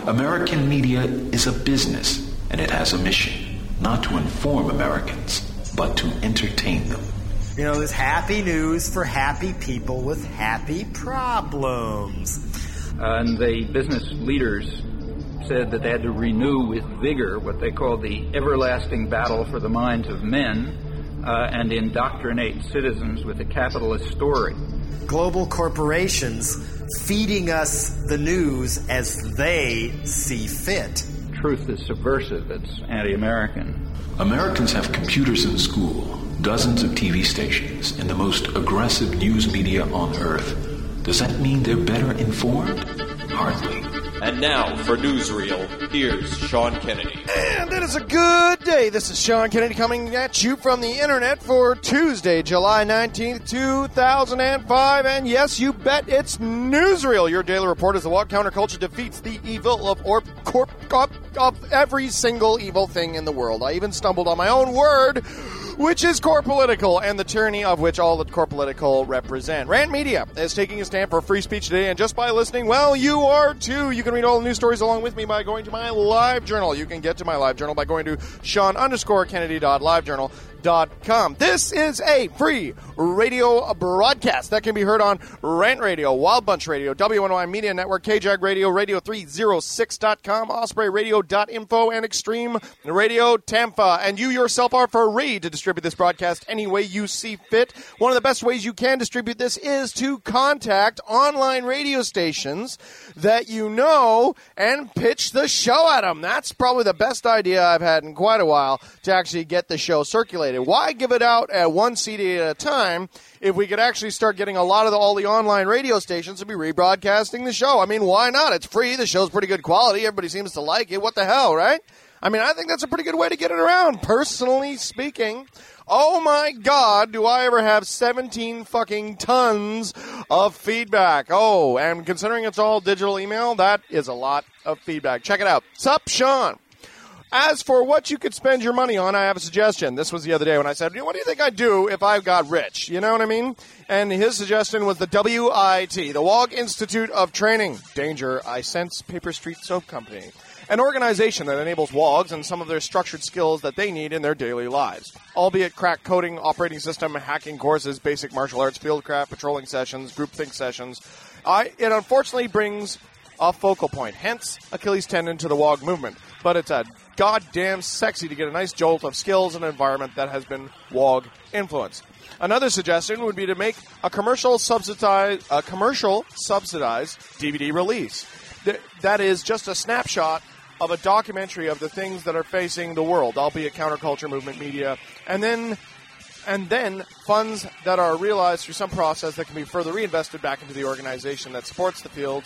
American media is a business, and it has a mission, not to inform Americans, but to entertain them. You know, there's happy news for happy people with happy problems. And the business leaders said that they had to renew with vigor what they called the everlasting battle for the minds of men and indoctrinate citizens with a capitalist story. Global corporations feeding us the news as they see fit. Truth is subversive. It's anti-American. Americans have computers in school, dozens of TV stations, and the most aggressive news media on Earth. Does that mean they're better informed? Hardly. And now, for Newsreel, here's Sean Kennedy. And it is a good day. This is Sean Kennedy coming at you from the internet for Tuesday, July 19th, 2005. And yes, you bet it's Newsreel, your daily report as the what counterculture defeats the evil of every single evil thing in the world. I even stumbled on my own word, which is core political, and the tyranny of which all the core political represent. Rant Media is taking a stand for free speech today, and just by listening, well, you are too. You can read all the news stories along with me by going to my live journal. You can get to my live journal by going to Sean_Kennedy.livejournal.com. This is a free radio broadcast that can be heard on Rant Radio, Wild Bunch Radio, WNY Media Network, KJAG Radio, Radio306.com, OspreyRadio.info, and Extreme Radio Tampa. And you yourself are free to distribute this broadcast any way you see fit. One of the best ways you can distribute this is to contact online radio stations that you know and pitch the show at them. That's probably the best idea I've had in quite a while to actually get the show circulated. Why give it out at one CD at a time if we could actually start getting a lot of all the online radio stations to be rebroadcasting the show? I mean, why not? It's free. The show's pretty good quality. Everybody seems to like it. What the hell, right? I mean, I think that's a pretty good way to get it around, personally speaking. Oh my God, do I ever have 17 fucking tons of feedback. Oh, and considering it's all digital email, that is a lot of feedback. Check it out. Sup, Sean? As for what you could spend your money on, I have a suggestion. This was the other day when I said, what do you think I'd do if I got rich? You know what I mean? And his suggestion was the WIT, the WOG Institute of Training. Danger, I sense Paper Street Soap Company. An organization that enables WOGs and some of their structured skills that they need in their daily lives. Albeit crack coding, operating system, hacking courses, basic martial arts, fieldcraft, patrolling sessions, groupthink sessions. It unfortunately brings a focal point, hence Achilles tendon to the WOG movement. But it's a goddamn sexy to get a nice jolt of skills in an environment that has been WOG influenced. Another suggestion would be to make a commercial subsidized DVD release. That is just a snapshot of a documentary of the things that are facing the world, albeit counterculture, movement, media, and then funds that are realized through some process that can be further reinvested back into the organization that supports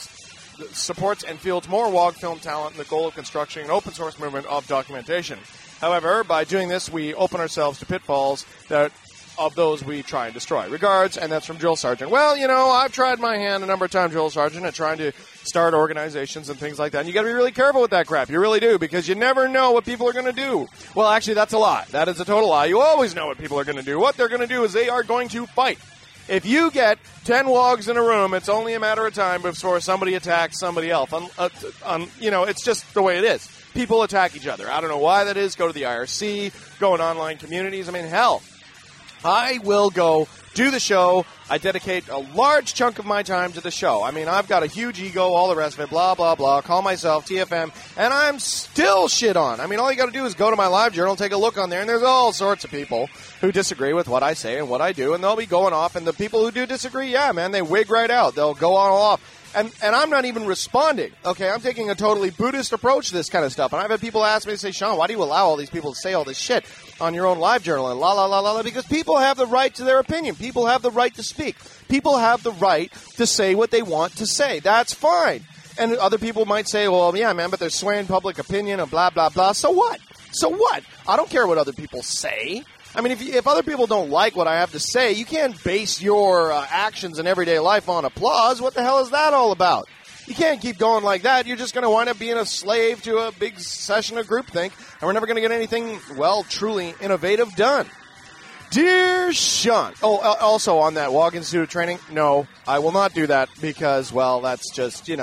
and fields more WOG film talent in the goal of constructing an open source movement of documentation. However, by doing this, we open ourselves to pitfalls of those we try and destroy. Regards, and that's from Drill Sergeant. Well, I've tried my hand a number of times, Drill Sergeant, at trying to start organizations and things like that. And you got to be really careful with that crap. You really do, because you never know what people are going to do. Well, actually, that's a lie. That is a total lie. You always know what people are going to do. What they're going to do is they are going to fight. If you get 10 WOGs in a room, it's only a matter of time before somebody attacks somebody else. It's just the way it is. People attack each other. I don't know why that is. Go to the IRC, go in online communities. I mean, hell, I will go do the show. I dedicate a large chunk of my time to the show. I mean, I've got a huge ego, all the rest of it, blah, blah, blah, call myself TFM, and I'm still shit on. I mean, all you got to do is go to my live journal, take a look on there, and there's all sorts of people who disagree with what I say and what I do, and they'll be going off, and the people who do disagree, yeah, man, they wig right out. They'll go on off. And I'm not even responding, okay? I'm taking a totally Buddhist approach to this kind of stuff. And I've had people ask me, say, Sean, why do you allow all these people to say all this shit on your own live journal and la, la, la, la, la? Because people have the right to their opinion. People have the right to speak. People have the right to say what they want to say. That's fine. And other people might say, well, yeah, man, but they're swaying public opinion and blah, blah, blah. So what? So what? I don't care what other people say. I mean, if other people don't like what I have to say, you can't base your actions in everyday life on applause. What the hell is that all about? You can't keep going like that. You're just going to wind up being a slave to a big session of groupthink, and we're never going to get anything, well, truly innovative done. Dear Sean. Oh, also on that WOG Institute of Training, no, I will not do that because, well, that's just,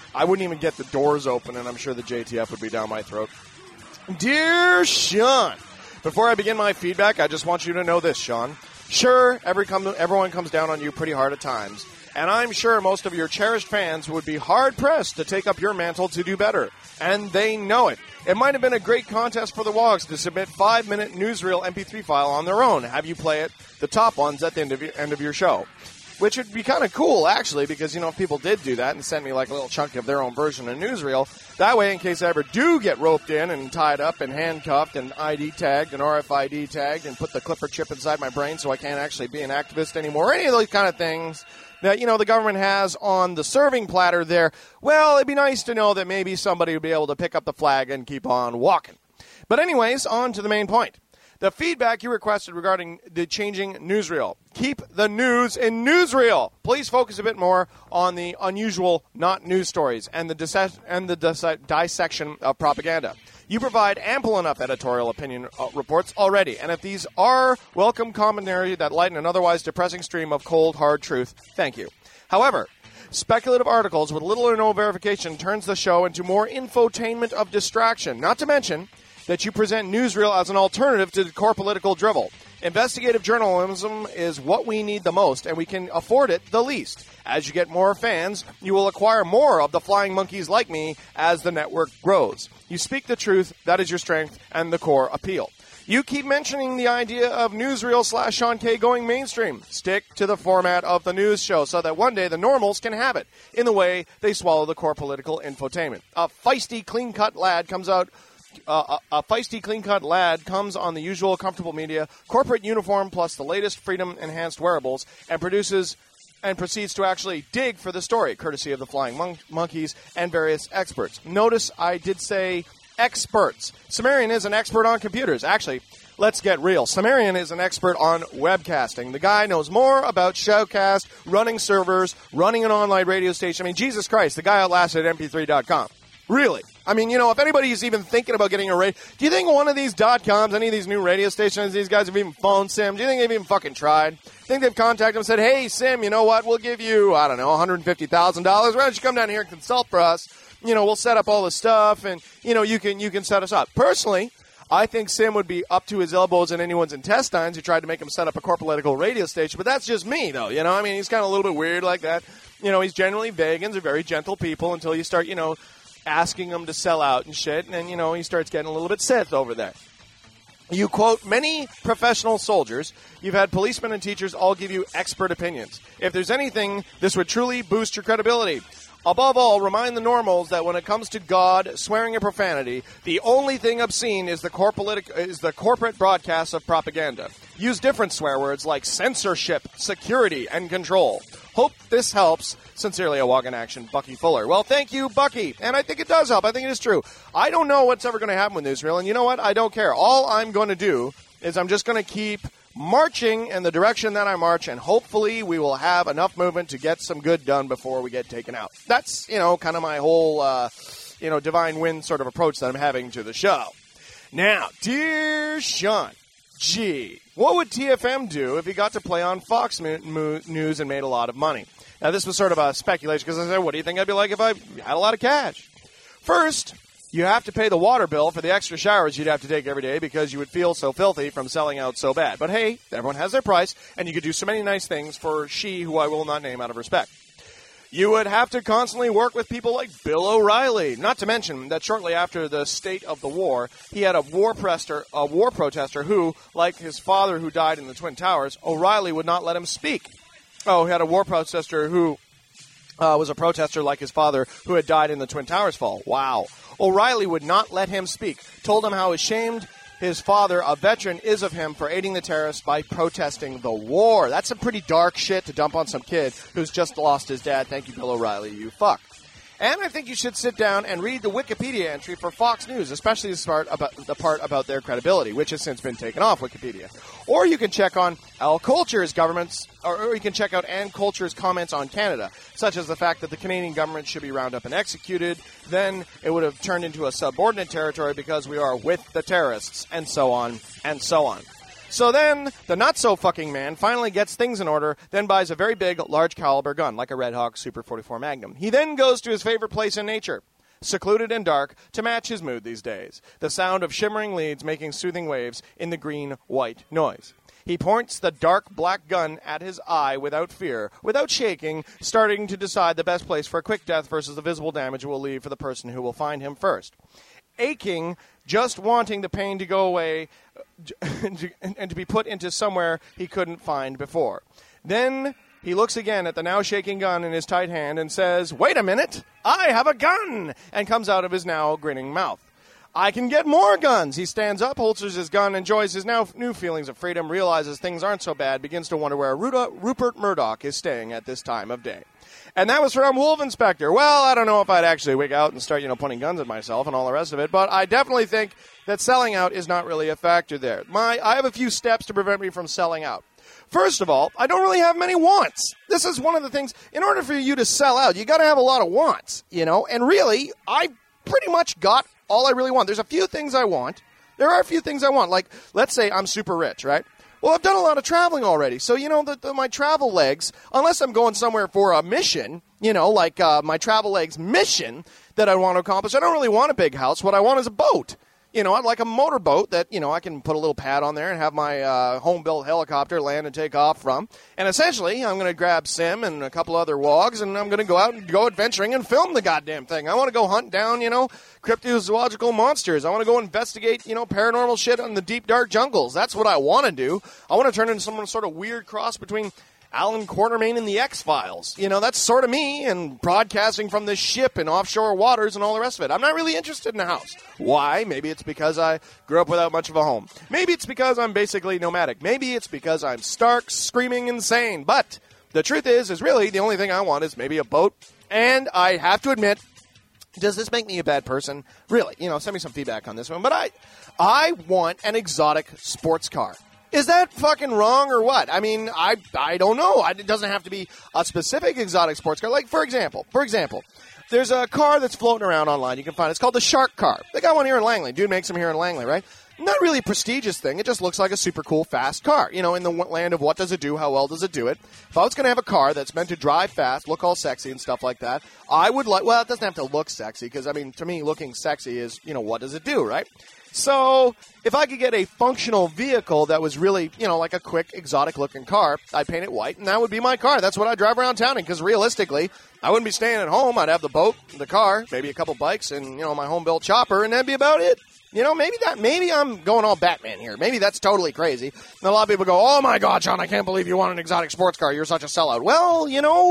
I wouldn't even get the doors open, and I'm sure the JTF would be down my throat. Dear Sean, before I begin my feedback, I just want you to know this, Sean. Sure, everyone comes down on you pretty hard at times, and I'm sure most of your cherished fans would be hard-pressed to take up your mantle to do better, and they know it. It might have been a great contest for the Wogs to submit 5-minute newsreel MP3 file on their own, have you play it, the top ones at the end of your show. Which would be kind of cool, actually, because, if people did do that and send me, like, a little chunk of their own version of newsreel, that way, in case I ever do get roped in and tied up and handcuffed and ID tagged and RFID tagged and put the clipper chip inside my brain so I can't actually be an activist anymore, any of those kind of things that, the government has on the serving platter there, well, it'd be nice to know that maybe somebody would be able to pick up the flag and keep on walking. But anyways, on to the main point. The feedback you requested regarding the changing newsreel. Keep the news in newsreel. Please focus a bit more on the unusual, not news stories, and the dissection of propaganda. You provide ample enough editorial opinion reports already, and if these are welcome commentary that lighten an otherwise depressing stream of cold, hard truth, thank you. However, speculative articles with little or no verification turns the show into more infotainment of distraction, not to mention that you present newsreel as an alternative to the core political drivel. Investigative journalism is what we need the most, and we can afford it the least. As you get more fans, you will acquire more of the flying monkeys like me as the network grows. You speak the truth, that is your strength, and the core appeal. You keep mentioning the idea of newsreel / Sean K going mainstream. Stick to the format of the news show so that one day the normals can have it, in the way they swallow the core political infotainment. A feisty, clean-cut lad comes on the usual comfortable media, corporate uniform plus the latest freedom-enhanced wearables, and proceeds to actually dig for the story, courtesy of the Flying Monkeys and various experts. Notice I did say experts. Sumerian is an expert on computers. Actually, let's get real. Sumerian is an expert on webcasting. The guy knows more about Shoutcast, running servers, running an online radio station. I mean, Jesus Christ, the guy outlasted mp3.com. Really. I mean, if anybody's even thinking about getting a radio, do you think one of these .coms, any of these new radio stations, these guys have even phoned Sim? Do you think they've even fucking tried? Think they've contacted him and said, hey, Sim, you know what? We'll give you, I don't know, $150,000. Why don't you come down here and consult for us? We'll set up all the stuff, and, you can set us up. Personally, I think Sim would be up to his elbows in anyone's intestines who tried to make him set up a core political radio station. But that's just me, though. I mean, he's kind of a little bit weird like that. He's generally vegans are very gentle people until you start, asking him to sell out and shit, and then, he starts getting a little bit Sith over there. You quote many professional soldiers. You've had policemen and teachers all give you expert opinions. If there's anything, this would truly boost your credibility. Above all, remind the normals that when it comes to God, swearing and profanity, the only thing obscene is the corporate broadcast of propaganda. Use different swear words like censorship, security, and control. Hope this helps. Sincerely, a Wog in Action, Bucky Fuller. Well, thank you, Bucky. And I think it does help. I think it is true. I don't know what's ever going to happen with newsreel, and you know what? I don't care. All I'm going to do is I'm just going to keep marching in the direction that I march, and hopefully we will have enough movement to get some good done before we get taken out. That's, kind of my whole, divine wind sort of approach that I'm having to the show. Now, dear Sean, gee, what would TFM do if he got to play on Fox News and made a lot of money? Now, this was sort of a speculation because I said, what do you think I'd be like if I had a lot of cash? First, you have to pay the water bill for the extra showers you'd have to take every day because you would feel so filthy from selling out so bad. But hey, everyone has their price, and you could do so many nice things for she who I will not name out of respect. You would have to constantly work with people like Bill O'Reilly. Not to mention that shortly after the state of the war, he had a war protester who, like his father who died in the Twin Towers, O'Reilly would not let him speak. Oh, he had a war protester who was a protester like his father who had died in the Twin Towers fall. Wow. O'Reilly would not let him speak, told him how ashamed his father, a veteran, is of him for aiding the terrorists by protesting the war. That's some pretty dark shit to dump on some kid who's just lost his dad. Thank you, Bill O'Reilly, you fuck. And I think you should sit down and read the Wikipedia entry for Fox News, especially the part about their credibility, which has since been taken off Wikipedia. Or you can check on Al Coulter's or you can check out Ann Coulter's comments on Canada, such as the fact that the Canadian government should be rounded up and executed. Then it would have turned into a subordinate territory because we are with the terrorists, and so on and so on. So then the not-so-fucking man finally gets things in order, then buys a very big, large-caliber gun, like a Red Hawk Super 44 Magnum. He then goes to his favorite place in nature, secluded and dark, to match his mood these days. The sound of shimmering leads making soothing waves in the green-white noise. He points the dark black gun at his eye without fear, without shaking, starting to decide the best place for a quick death versus the visible damage it will leave for the person who will find him first. Aching, just wanting the pain to go away and to be put into somewhere he couldn't find before. Then he looks again at the now shaking gun in his tight hand and says, "Wait a minute, I have a gun!" and comes out of his now grinning mouth. "I can get more guns." He stands up, holsters his gun, enjoys his now new feelings of freedom, realizes things aren't so bad, begins to wonder where Rupert Murdoch is staying at this time of day. And that was from Wolf Inspector. Well, I don't know if I'd actually wig out and start, pointing guns at myself and all the rest of it, but I definitely think that selling out is not really a factor there. I have a few steps to prevent me from selling out. First of all, I don't really have many wants. This is one of the things, in order for you to sell out, you got to have a lot of wants, and really, I pretty much got all I really want. There's a few things I want. There are a few things I want. Like, let's say I'm super rich, right? Well, I've done a lot of traveling already. So, my travel legs, unless I'm going somewhere for a mission, like my travel legs mission that I want to accomplish, I don't really want a big house. What I want is a boat. I'd like a motorboat that, I can put a little pad on there and have my home-built helicopter land and take off from. And essentially, I'm going to grab Sim and a couple other wogs, and I'm going to go out and go adventuring and film the goddamn thing. I want to go hunt down, cryptozoological monsters. I want to go investigate, paranormal shit in the deep, dark jungles. That's what I want to do. I want to turn into some sort of weird cross between Alan Quatermain and the X-Files. That's sort of me, and broadcasting from this ship in offshore waters and all the rest of it. I'm not really interested in a house. Why? Maybe it's because I grew up without much of a home. Maybe it's because I'm basically nomadic. Maybe it's because I'm stark, screaming insane. But the truth is really the only thing I want is maybe a boat. And I have to admit, does this make me a bad person? Really, send me some feedback on this one. But I want an exotic sports car. Is that fucking wrong or what? I mean, I don't know. It doesn't have to be a specific exotic sports car. Like, for example, there's a car that's floating around online. You can find it. It's called the Shark car. They got one here in Langley. Dude makes them here in Langley, right? Not really a prestigious thing. It just looks like a super cool, fast car. In the land of what does it do, how well does it do it. If I was going to have a car that's meant to drive fast, look all sexy and stuff like that, I would like, well, it doesn't have to look sexy because, to me, looking sexy is, what does it do, right? So if I could get a functional vehicle that was really, like a quick, exotic-looking car, I'd paint it white, and that would be my car. That's what I drive around town in, because realistically, I wouldn't be staying at home. I'd have the boat, the car, maybe a couple bikes, and, my home-built chopper, and that'd be about it. Maybe I'm going all Batman here. Maybe that's totally crazy. And a lot of people go, "Oh, my God, John, I can't believe you want an exotic sports car. You're such a sellout." Well,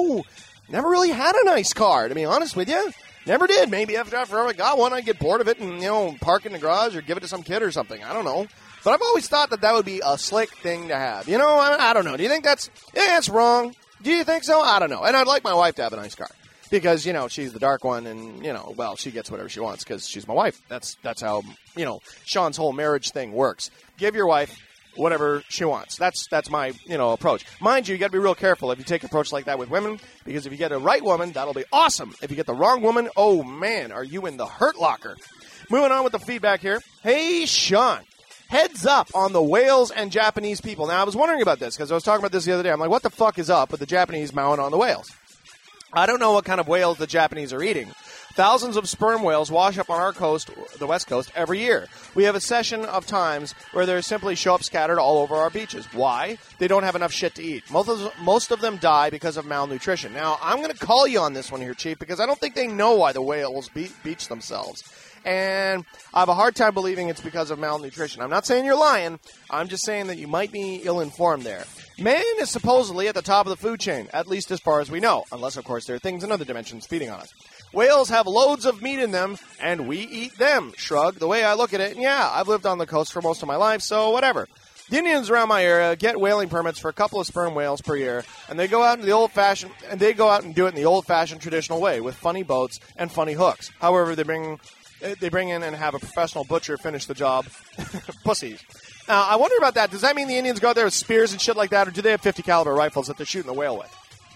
never really had a nice car, to be honest with you. Never did. Maybe after I got one, I'd get bored of it and, park in the garage or give it to some kid or something. I don't know. But I've always thought that would be a slick thing to have. I don't know. Do you think that's wrong? Do you think so? I don't know. And I'd like my wife to have a nice car. Because, she's the dark one and, she gets whatever she wants because she's my wife. That's how, Sean's whole marriage thing works. Give your wife whatever she wants. That's my, approach. Mind you got to be real careful if you take an approach like that with women, because if you get a right woman, that'll be awesome. If you get the wrong woman, oh man, are you in the hurt locker? Moving on with the feedback here. Hey, Sean. Heads up on the whales and Japanese people. Now, I was wondering about this because I was talking about this the other day. I'm like, what the fuck is up with the Japanese mowing on the whales? I don't know what kind of whales the Japanese are eating. Thousands of sperm whales wash up on our coast, the West Coast, every year. We have a session of times where they simply show up scattered all over our beaches. Why? They don't have enough shit to eat. Most of them die because of malnutrition. Now, I'm going to call you on this one here, Chief, because I don't think they know why the whales beach themselves. And I have a hard time believing it's because of malnutrition. I'm not saying you're lying. I'm just saying that you might be ill-informed there. Man is supposedly at the top of the food chain, at least as far as we know, unless, of course, there are things in other dimensions feeding on us. Whales have loads of meat in them, and we eat them. Shrug. The way I look at it, yeah, I've lived on the coast for most of my life, so whatever. The Indians around my area get whaling permits for a couple of sperm whales per year, and they go out and do it in the old-fashioned traditional way with funny boats and funny hooks. However, they bring in and have a professional butcher finish the job. Pussies. Now, I wonder about that. Does that mean the Indians go out there with spears and shit like that, or do they have .50 caliber rifles that they're shooting the whale with?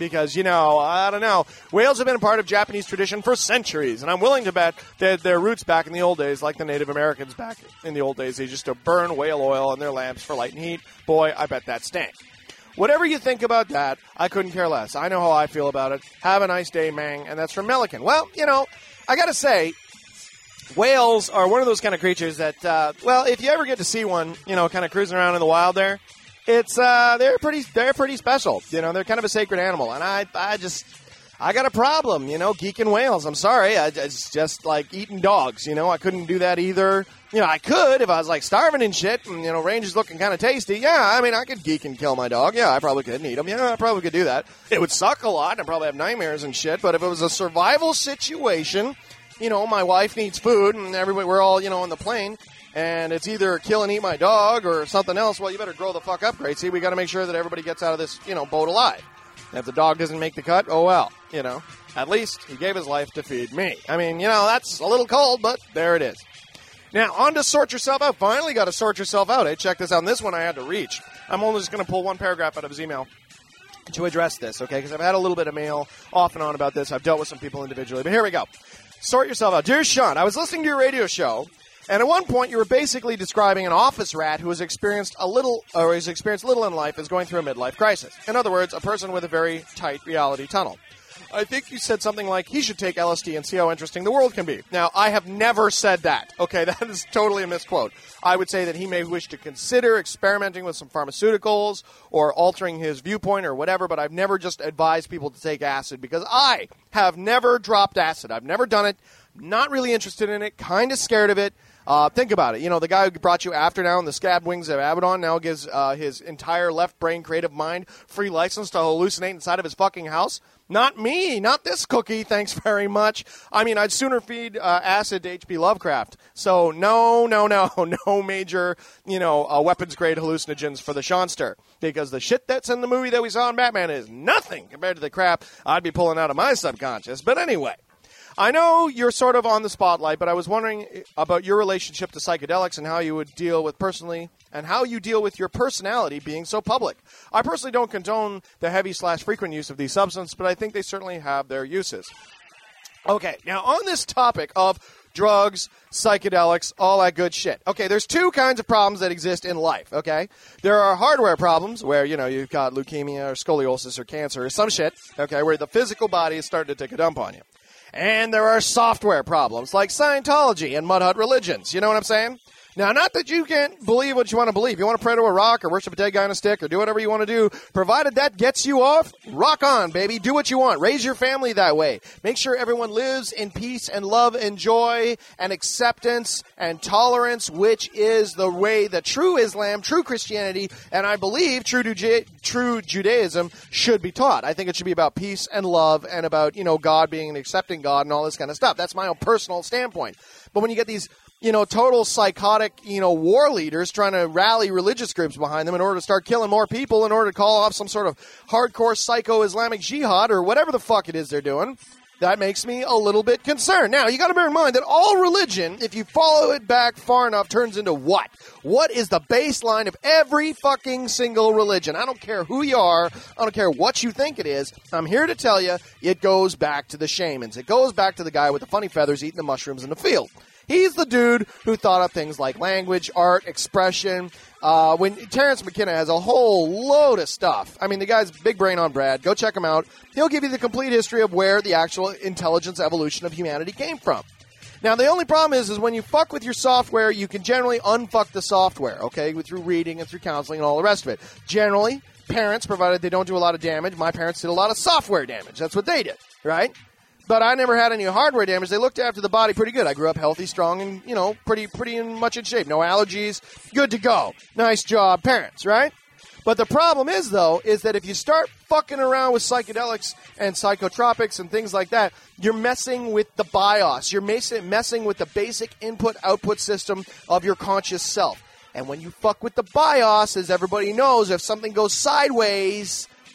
because, I don't know. Whales have been a part of Japanese tradition for centuries, and I'm willing to bet that their roots back in the old days, like the Native Americans back in the old days, they used to burn whale oil in their lamps for light and heat. Boy, I bet that stank. Whatever you think about that, I couldn't care less. I know how I feel about it. Have a nice day, Mang. And that's from Melican. Well, I got to say, whales are one of those kind of creatures that, if you ever get to see one, kind of cruising around in the wild there, it's they're pretty special. They're kind of a sacred animal. And I got a problem, geeking whales. I'm sorry. It's just like eating dogs, I couldn't do that either. I could if I was like starving and shit and, range is looking kind of tasty. Yeah, I mean, I could geek and kill my dog. Yeah, I probably could eat him. Yeah, I probably could do that. It would suck a lot and I'd probably have nightmares and shit. But if it was a survival situation, my wife needs food and everybody, we're all, on the plane. And it's either kill and eat my dog or something else. Well, you better grow the fuck up, Gracie. We got to make sure that everybody gets out of this, boat alive. And if the dog doesn't make the cut, oh well, At least he gave his life to feed me. I mean, that's a little cold, but there it is. Now, on to Sort Yourself Out. Finally got to sort yourself out. Hey, check this out. And this one I had to reach. I'm only just going to pull one paragraph out of his email to address this, okay? Because I've had a little bit of mail off and on about this. I've dealt with some people individually. But here we go. Sort Yourself Out. Dear Sean, I was listening to your radio show, and at one point you were basically describing an office rat who has experienced little in life is going through a midlife crisis. In other words, a person with a very tight reality tunnel. I think you said something like, he should take LSD and see how interesting the world can be. Now, I have never said that. Okay, that is totally a misquote. I would say that he may wish to consider experimenting with some pharmaceuticals or altering his viewpoint or whatever, but I've never just advised people to take acid because I have never dropped acid. I've never done it. Not really interested in it. Kind of scared of it. Think about it. The guy who brought you After Now and the Scabbed Wings of Abaddon now gives his entire left brain creative mind free license to hallucinate inside of his fucking house. Not me. Not this cookie. Thanks very much. I mean, I'd sooner feed acid to H.P. Lovecraft. So no major, weapons-grade hallucinogens for the Seanster. Because the shit that's in the movie that we saw in Batman is nothing compared to the crap I'd be pulling out of my subconscious. But anyway. I know you're sort of on the spotlight, but I was wondering about your relationship to psychedelics and how you would deal with your personality being so public. I personally don't condone the heavy/frequent use of these substances, but I think they certainly have their uses. Okay, now on this topic of drugs, psychedelics, all that good shit. Okay, there's two kinds of problems that exist in life, okay? There are hardware problems where, you've got leukemia or scoliosis or cancer or some shit, okay, where the physical body is starting to take a dump on you. And there are software problems like Scientology and Mud Hut religions. You know what I'm saying? Now, not that you can't believe what you want to believe. You want to pray to a rock or worship a dead guy on a stick or do whatever you want to do, provided that gets you off, rock on, baby. Do what you want. Raise your family that way. Make sure everyone lives in peace and love and joy and acceptance and tolerance, which is the way that true Islam, true Christianity, and I believe true Judaism should be taught. I think it should be about peace and love and about, God being an accepting God and all this kind of stuff. That's my own personal standpoint. But when you get these total psychotic, war leaders trying to rally religious groups behind them in order to start killing more people in order to call off some sort of hardcore psycho-Islamic jihad or whatever the fuck it is they're doing, that makes me a little bit concerned. Now, you got to bear in mind that all religion, if you follow it back far enough, turns into what? What is the baseline of every fucking single religion? I don't care who you are. I don't care what you think it is. I'm here to tell you it goes back to the shamans. It goes back to the guy with the funny feathers eating the mushrooms in the field. He's the dude who thought up things like language, art, expression. When Terrence McKenna has a whole load of stuff. I mean, the guy's big brain on Brad. Go check him out. He'll give you the complete history of where the actual intelligence evolution of humanity came from. Now, the only problem is when you fuck with your software, you can generally unfuck the software, okay, through reading and through counseling and all the rest of it. Generally, parents, provided they don't do a lot of damage, my parents did a lot of software damage. That's what they did, right? But I never had any hardware damage. They looked after the body pretty good. I grew up healthy, strong, and, pretty much in shape. No allergies. Good to go. Nice job, parents, right? But the problem is, though, is that if you start fucking around with psychedelics and psychotropics and things like that, you're messing with the BIOS. You're messing with the basic input-output system of your conscious self. And when you fuck with the BIOS, as everybody knows, if something goes sideways,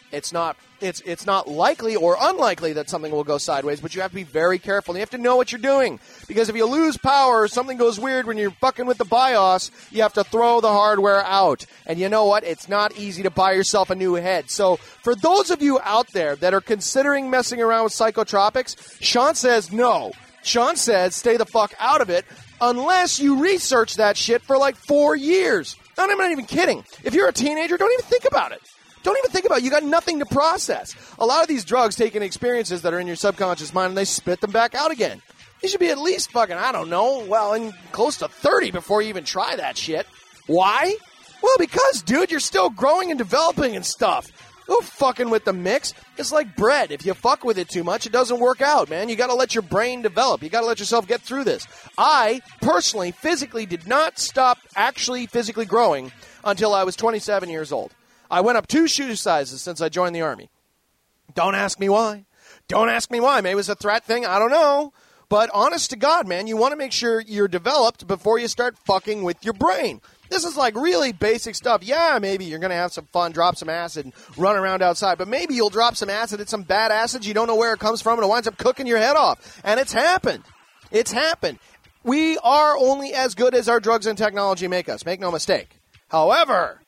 It's not likely or unlikely that something will go sideways, but you have to be very careful. And you have to know what you're doing. Because if you lose power or something goes weird when you're fucking with the BIOS, you have to throw the hardware out. And you know what? It's not easy to buy yourself a new head. So for those of you out there that are considering messing around with psychotropics, Sean says no. Sean says stay the fuck out of it unless you research that shit for like 4 years. And I'm not even kidding. If you're a teenager, don't even think about it. Don't even think about it. You got nothing to process. A lot of these drugs take in experiences that are in your subconscious mind and they spit them back out again. You should be at least fucking, I don't know, close to 30 before you even try that shit. Why? Well, because, dude, you're still growing and developing and stuff. Go fucking with the mix. It's like bread. If you fuck with it too much, it doesn't work out, man. You got to let your brain develop. You got to let yourself get through this. I, personally, physically did not stop actually physically growing until I was 27 years old. I went up 2 shoe sizes since I joined the Army. Don't ask me why. Don't ask me why. Maybe it was a threat thing. I don't know. But honest to God, man, you want to make sure you're developed before you start fucking with your brain. This is like really basic stuff. Yeah, maybe you're going to have some fun, drop some acid, and run around outside. But maybe you'll drop some acid at some bad acids. You don't know where it comes from, and it winds up cooking your head off. And it's happened. It's happened. We are only as good as our drugs and technology make us. Make no mistake. However,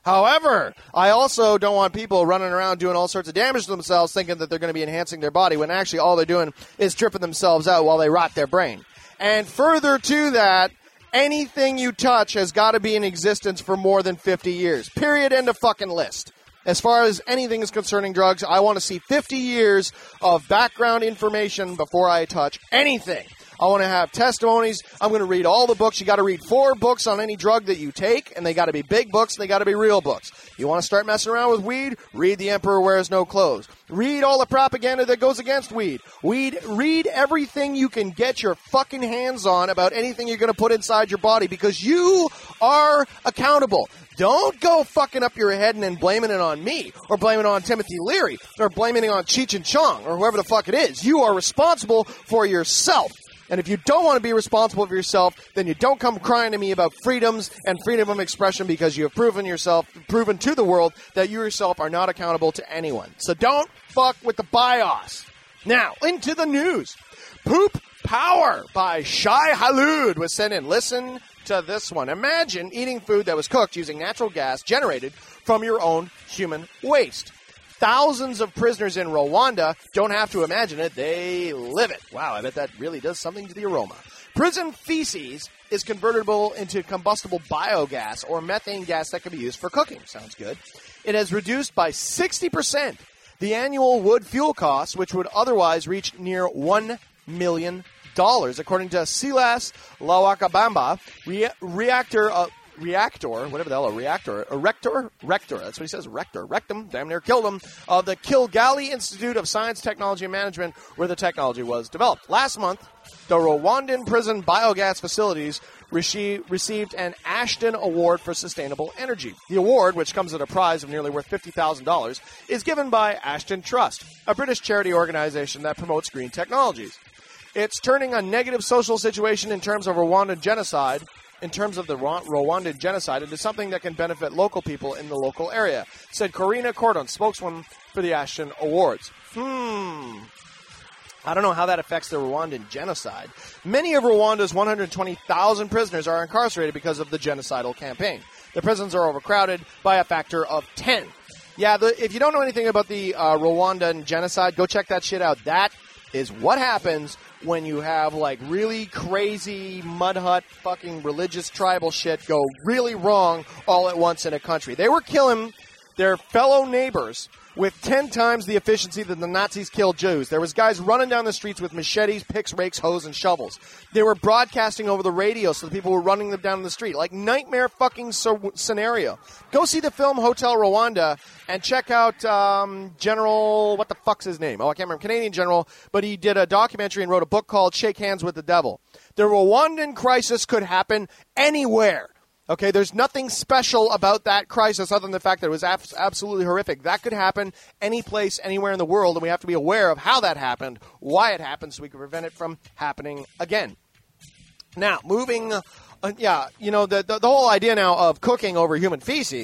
I also don't want people running around doing all sorts of damage to themselves thinking that they're going to be enhancing their body when actually all they're doing is tripping themselves out while they rot their brain. And further to that, anything you touch has got to be in existence for more than 50 years. Period. End of fucking list. As far as anything is concerning drugs, I want to see 50 years of background information before I touch anything. I want to have testimonies. I'm going to read all the books. You got to read 4 books on any drug that you take, and they got to be big books, and they got to be real books. You want to start messing around with weed? Read The Emperor Wears No Clothes. Read all the propaganda that goes against weed. Read everything you can get your fucking hands on about anything you're going to put inside your body, because you are accountable. Don't go fucking up your head and then blaming it on me, or blaming it on Timothy Leary, or blaming it on Cheech and Chong, or whoever the fuck it is. You are responsible for yourself. And if you don't want to be responsible for yourself, then you don't come crying to me about freedoms and freedom of expression, because you have proven to the world that you yourself are not accountable to anyone. So don't fuck with the BIOS. Now, into the news. Poop Power by Shai Halud was sent in. Listen to this one. Imagine eating food that was cooked using natural gas generated from your own human waste. Thousands of prisoners in Rwanda don't have to imagine it, they live it. Wow, I bet that really does something to the aroma. Prison feces is convertible into combustible biogas or methane gas that can be used for cooking. Sounds good. It has reduced by 60% the annual wood fuel costs, which would otherwise reach near $1 million, according to Silas Lawakabamba, rector, that's what he says, rectum, damn near killed him, of the Kilgali Institute of Science, Technology, and Management, where the technology was developed. Last month, the Rwandan prison biogas facilities received an Ashton Award for Sustainable Energy. The award, which comes at a prize of nearly worth $50,000, is given by Ashton Trust, a British charity organization that promotes green technologies. It's turning a negative social situation in terms of Rwandan genocide into something that can benefit local people in the local area, said Corina Cordon, spokeswoman for the Ashton Awards. I don't know how that affects the Rwandan genocide. Many of Rwanda's 120,000 prisoners are incarcerated because of the genocidal campaign. The prisons are overcrowded by a factor of 10. Yeah, if you don't know anything about the Rwandan genocide, go check that shit out. That is what happens when you have, like, really crazy mud hut fucking religious tribal shit go really wrong all at once in a country. They were killing their fellow neighbors with 10 times the efficiency that the Nazis killed Jews. There was guys running down the streets with machetes, picks, rakes, hoes, and shovels. They were broadcasting over the radio so the people were running them down the street. Like, nightmare fucking scenario. Go see the film Hotel Rwanda and check out General, what the fuck's his name? Oh, I can't remember. Canadian general, but he did a documentary and wrote a book called Shake Hands with the Devil. The Rwandan crisis could happen anywhere. Okay, there's nothing special about that crisis other than the fact that it was absolutely horrific. That could happen any place, anywhere in the world, and we have to be aware of how that happened, why it happened, so we can prevent it from happening again. Now, moving, the whole idea now of cooking over human feces,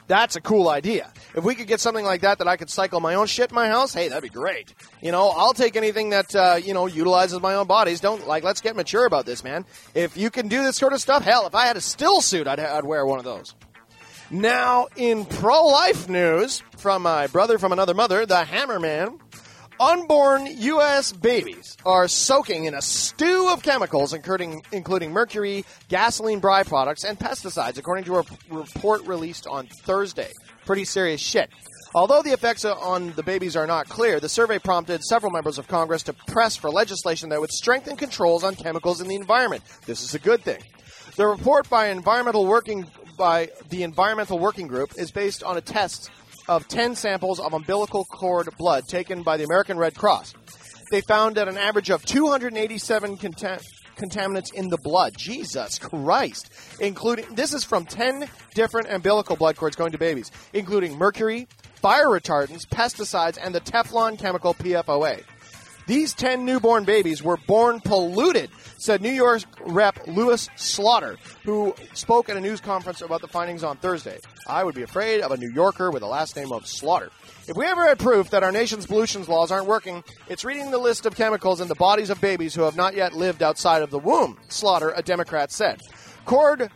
That's a cool idea. If we could get something like that I could cycle my own shit in my house, hey, that'd be great. I'll take anything that, utilizes my own bodies. Let's get mature about this, man. If you can do this sort of stuff, hell, if I had a still suit, I'd wear one of those. Now, in pro-life news, from my brother from another mother, the Hammerman, unborn U.S. babies are soaking in a stew of chemicals, including mercury, gasoline byproducts, and pesticides, according to a report released on Thursday. Pretty serious shit. Although the effects on the babies are not clear, the survey prompted several members of Congress to press for legislation that would strengthen controls on chemicals in the environment. This is a good thing. The report by the Environmental Working Group is based on a test of 10 samples of umbilical cord blood taken by the American Red Cross. They found that an average of 287 contaminants in the blood. Jesus Christ. This is from 10 different umbilical blood cords going to babies, including mercury, fire retardants, pesticides, and the Teflon chemical PFOA. These 10 newborn babies were born polluted, said New York Rep. Louis Slaughter, who spoke at a news conference about the findings on Thursday. I would be afraid of a New Yorker with the last name of Slaughter. If we ever had proof that our nation's pollution laws aren't working, it's reading the list of chemicals in the bodies of babies who have not yet lived outside of the womb, Slaughter, a Democrat, said. Cord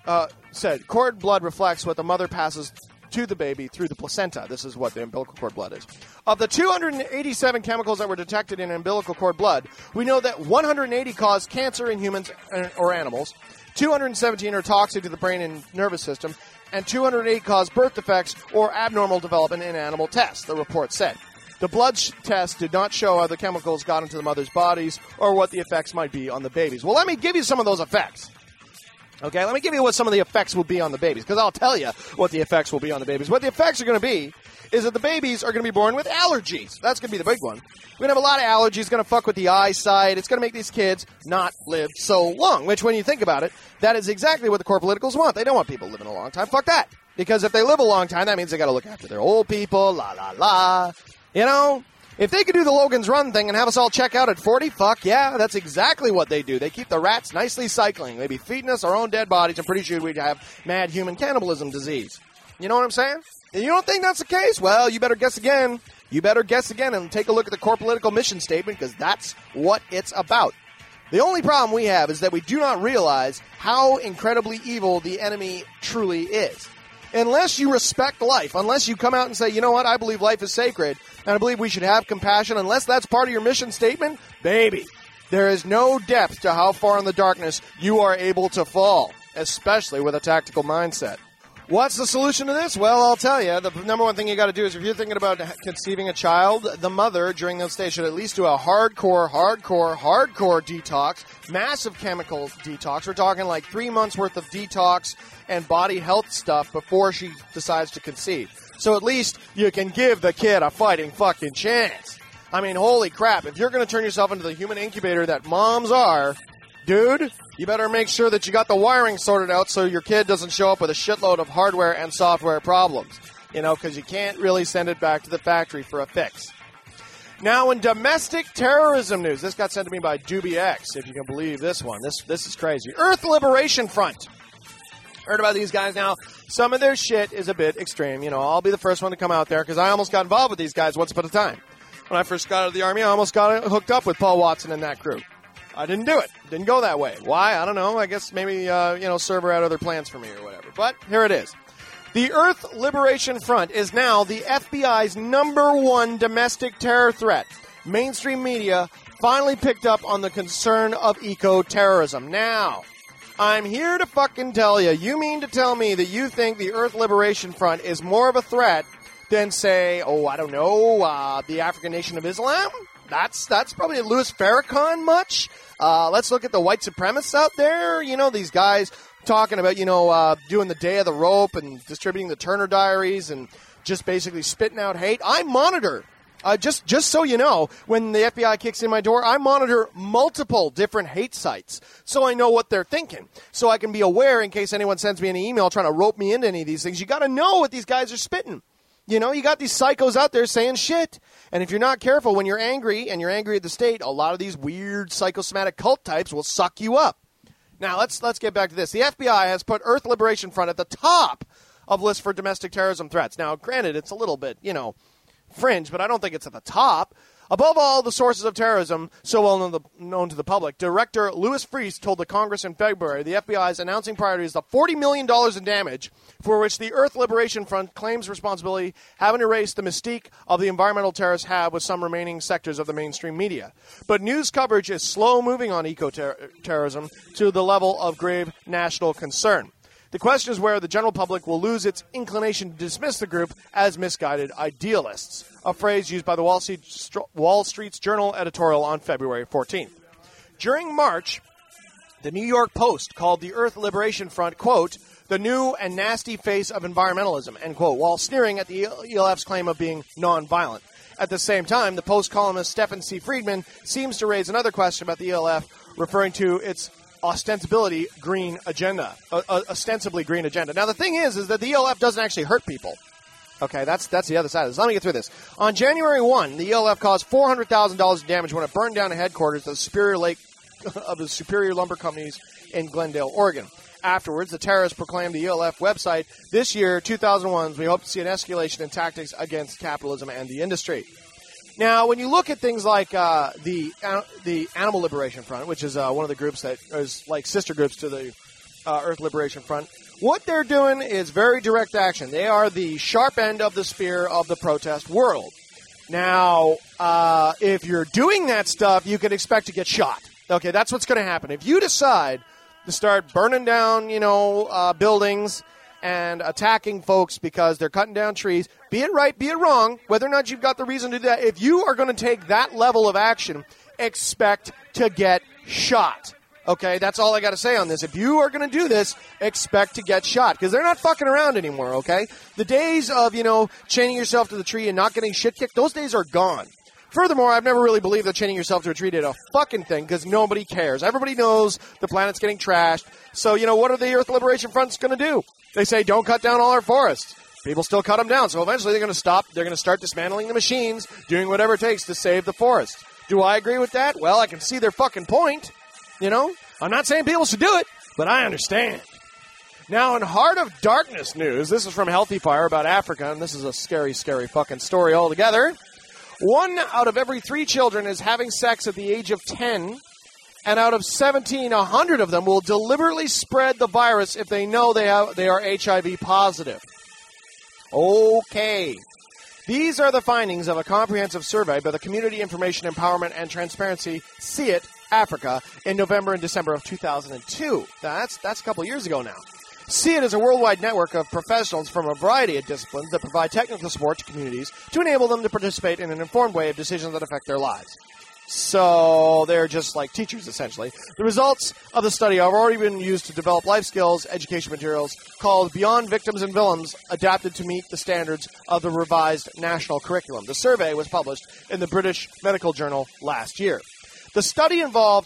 blood reflects what the mother passes to the baby through the placenta. This is what the umbilical cord blood is. Of the 287 chemicals that were detected in umbilical cord blood, we know that 180 cause cancer in humans or animals, 217 are toxic to the brain and nervous system, and 208 cause birth defects or abnormal development in animal tests, the report said. The blood test did not show how the chemicals got into the mother's bodies or what the effects might be on the babies. Well, let me give you some of those effects. Okay, let me give you what some of the effects will be on the babies, because I'll tell you what the effects will be on the babies. What the effects are going to be is that the babies are going to be born with allergies. That's going to be the big one. We're going to have a lot of allergies. It's going to fuck with the eyesight. It's going to make these kids not live so long, which when you think about it, that is exactly what the core politicals want. They don't want people living a long time. Fuck that. Because if they live a long time, that means they got to look after their old people, la, la, la. If they could do the Logan's Run thing and have us all check out at 40, fuck yeah, that's exactly what they do. They keep the rats nicely cycling. They'd be feeding us our own dead bodies. I'm pretty sure we'd have mad human cannibalism disease. You know what I'm saying? And you don't think that's the case? Well, you better guess again. You better guess again and take a look at the core political mission statement, because that's what it's about. The only problem we have is that we do not realize how incredibly evil the enemy truly is. Unless you respect life, unless you come out and say, you know what, I believe life is sacred, and I believe we should have compassion, unless that's part of your mission statement, baby, there is no depth to how far in the darkness you are able to fall, especially with a tactical mindset. What's the solution to this? Well, I'll tell you. The number one thing you got to do is, if you're thinking about conceiving a child, the mother during those days should at least do a hardcore detox, massive chemical detox. We're talking like 3 months worth of detox and body health stuff before she decides to conceive. So at least you can give the kid a fighting fucking chance. I mean, holy crap. If you're going to turn yourself into the human incubator that moms are, dude, you better make sure that you got the wiring sorted out so your kid doesn't show up with a shitload of hardware and software problems. Because you can't really send it back to the factory for a fix. Now, in domestic terrorism news, this got sent to me by DoobieX, if you can believe this one. This is crazy. Earth Liberation Front. Heard about these guys now. Some of their shit is a bit extreme. I'll be the first one to come out there, because I almost got involved with these guys once upon a time. When I first got out of the Army, I almost got hooked up with Paul Watson and that crew. I didn't do it. Didn't go that way. Why? I don't know. I guess maybe, Server had other plans for me or whatever. But here it is. The Earth Liberation Front is now the FBI's #1 domestic terror threat. Mainstream media finally picked up on the concern of eco-terrorism. Now, I'm here to fucking tell you. You mean to tell me that you think the Earth Liberation Front is more of a threat than, say, the African Nation of Islam? That's probably Louis Farrakhan much. Let's look at the white supremacists out there. These guys talking about, doing the Day of the Rope and distributing the Turner Diaries and just basically spitting out hate. I monitor, just so you know, when the FBI kicks in my door, I monitor multiple different hate sites so I know what they're thinking. So I can be aware in case anyone sends me an email trying to rope me into any of these things. You got to know what these guys are spitting. You got these psychos out there saying shit. And if you're not careful, when you're angry and you're angry at the state, a lot of these weird psychosomatic cult types will suck you up. Now, let's get back to this. The FBI has put Earth Liberation Front at the top of lists for domestic terrorism threats. Now, granted, it's a little bit, fringe, but I don't think it's at the top. Above all the sources of terrorism so well known to the public, Director Louis Freese told the Congress in February the FBI is announcing priorities of $40 million in damage for which the Earth Liberation Front claims responsibility, having erased the mystique of the environmental terrorists have with some remaining sectors of the mainstream media. But news coverage is slow moving on eco-terrorism to the level of grave national concern. The question is where the general public will lose its inclination to dismiss the group as misguided idealists, a phrase used by the Wall Street Journal editorial on February 14th. During March, the New York Post called the Earth Liberation Front, quote, the new and nasty face of environmentalism, end quote, while sneering at the ELF's claim of being nonviolent. At the same time, the Post columnist Stephen C. Friedman seems to raise another question about the ELF, referring to its ostensibly green agenda. Now, the thing is that the ELF doesn't actually hurt people. Okay, that's the other side of this. Let me get through this. On January 1, the ELF caused $400,000 in damage when it burned down a headquarters of the Superior Lumber Companies in Glendale, Oregon. Afterwards, the terrorists proclaimed the ELF website, this year, 2001, we hope to see an escalation in tactics against capitalism and the industry. Now, when you look at things like the Animal Liberation Front, which is one of the groups that is like sister groups to the Earth Liberation Front, what they're doing is very direct action. They are the sharp end of the spear of the protest world. Now, if you're doing that stuff, you can expect to get shot. Okay, that's what's going to happen. If you decide to start burning down, buildings and attacking folks because they're cutting down trees, be it right, be it wrong, whether or not you've got the reason to do that, if you are going to take that level of action, expect to get shot. Okay, that's all I got to say on this. If you are going to do this, expect to get shot, because they're not fucking around anymore, okay? The days of, chaining yourself to the tree and not getting shit kicked, those days are gone. Furthermore, I've never really believed that chaining yourself to a tree did a fucking thing, because nobody cares. Everybody knows the planet's getting trashed. So, what are the Earth Liberation Fronts going to do? They say, don't cut down all our forests. People still cut them down. So eventually they're going to stop. They're going to start dismantling the machines, doing whatever it takes to save the forest. Do I agree with that? Well, I can see their fucking point. I'm not saying people should do it, but I understand. Now, in Heart of Darkness news, this is from Healthy Fire about Africa, and this is a scary, scary fucking story altogether. 1 out of every 3 children is having sex at the age of 10, and out of 17, 100 of them will deliberately spread the virus if they know they are HIV positive. Okay. These are the findings of a comprehensive survey by the Community Information Empowerment and Transparency, CIT, Africa, in November and December of 2002. That's a couple years ago now. CIT is a worldwide network of professionals from a variety of disciplines that provide technical support to communities to enable them to participate in an informed way of decisions that affect their lives. So they're just like teachers, essentially. The results of the study have already been used to develop life skills education materials called Beyond Victims and Villains, adapted to meet the standards of the revised national curriculum. The survey was published in the British Medical Journal last year. The study involved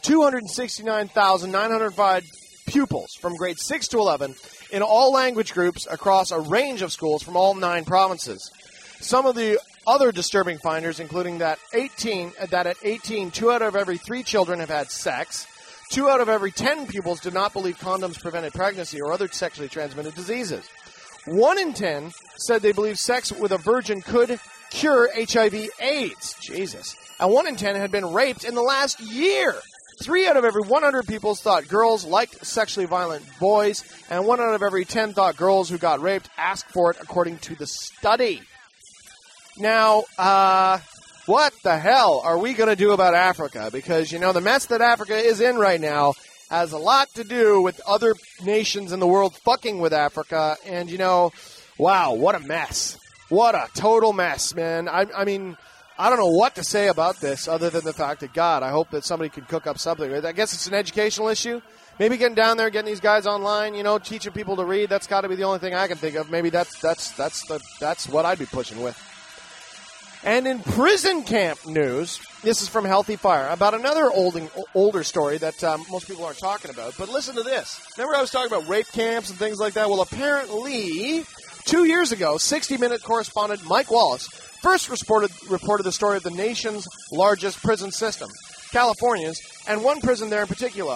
269,905 pupils from grades 6 to 11 in all language groups across a range of schools from all 9 provinces. Some of the other disturbing findings, including that at 18, 2 out of every 3 children have had sex, 2 out of every 10 pupils did not believe condoms prevented pregnancy or other sexually transmitted diseases. 1 in 10 said they believed sex with a virgin could cure HIV/AIDS. Jesus. And 1 in 10 had been raped in the last year. 3 out of every 100 people thought girls liked sexually violent boys, and 1 out of every 10 thought girls who got raped asked for it, according to the study. Now, what the hell are we going to do about Africa? Because, the mess that Africa is in right now has a lot to do with other nations in the world fucking with Africa, and, wow, what a mess. What a total mess, man. I mean, I don't know what to say about this other than the fact that, God, I hope that somebody can cook up something. I guess it's an educational issue. Maybe getting down there, getting these guys online, teaching people to read. That's got to be the only thing I can think of. Maybe that's what I'd be pushing with. And in prison camp news, this is from Healthy Fire, about another older story that most people aren't talking about. But listen to this. Remember I was talking about rape camps and things like that? Well, apparently, 2 years ago, 60 Minute correspondent Mike Wallace first reported the story of the nation's largest prison system, California's, and one prison there in particular,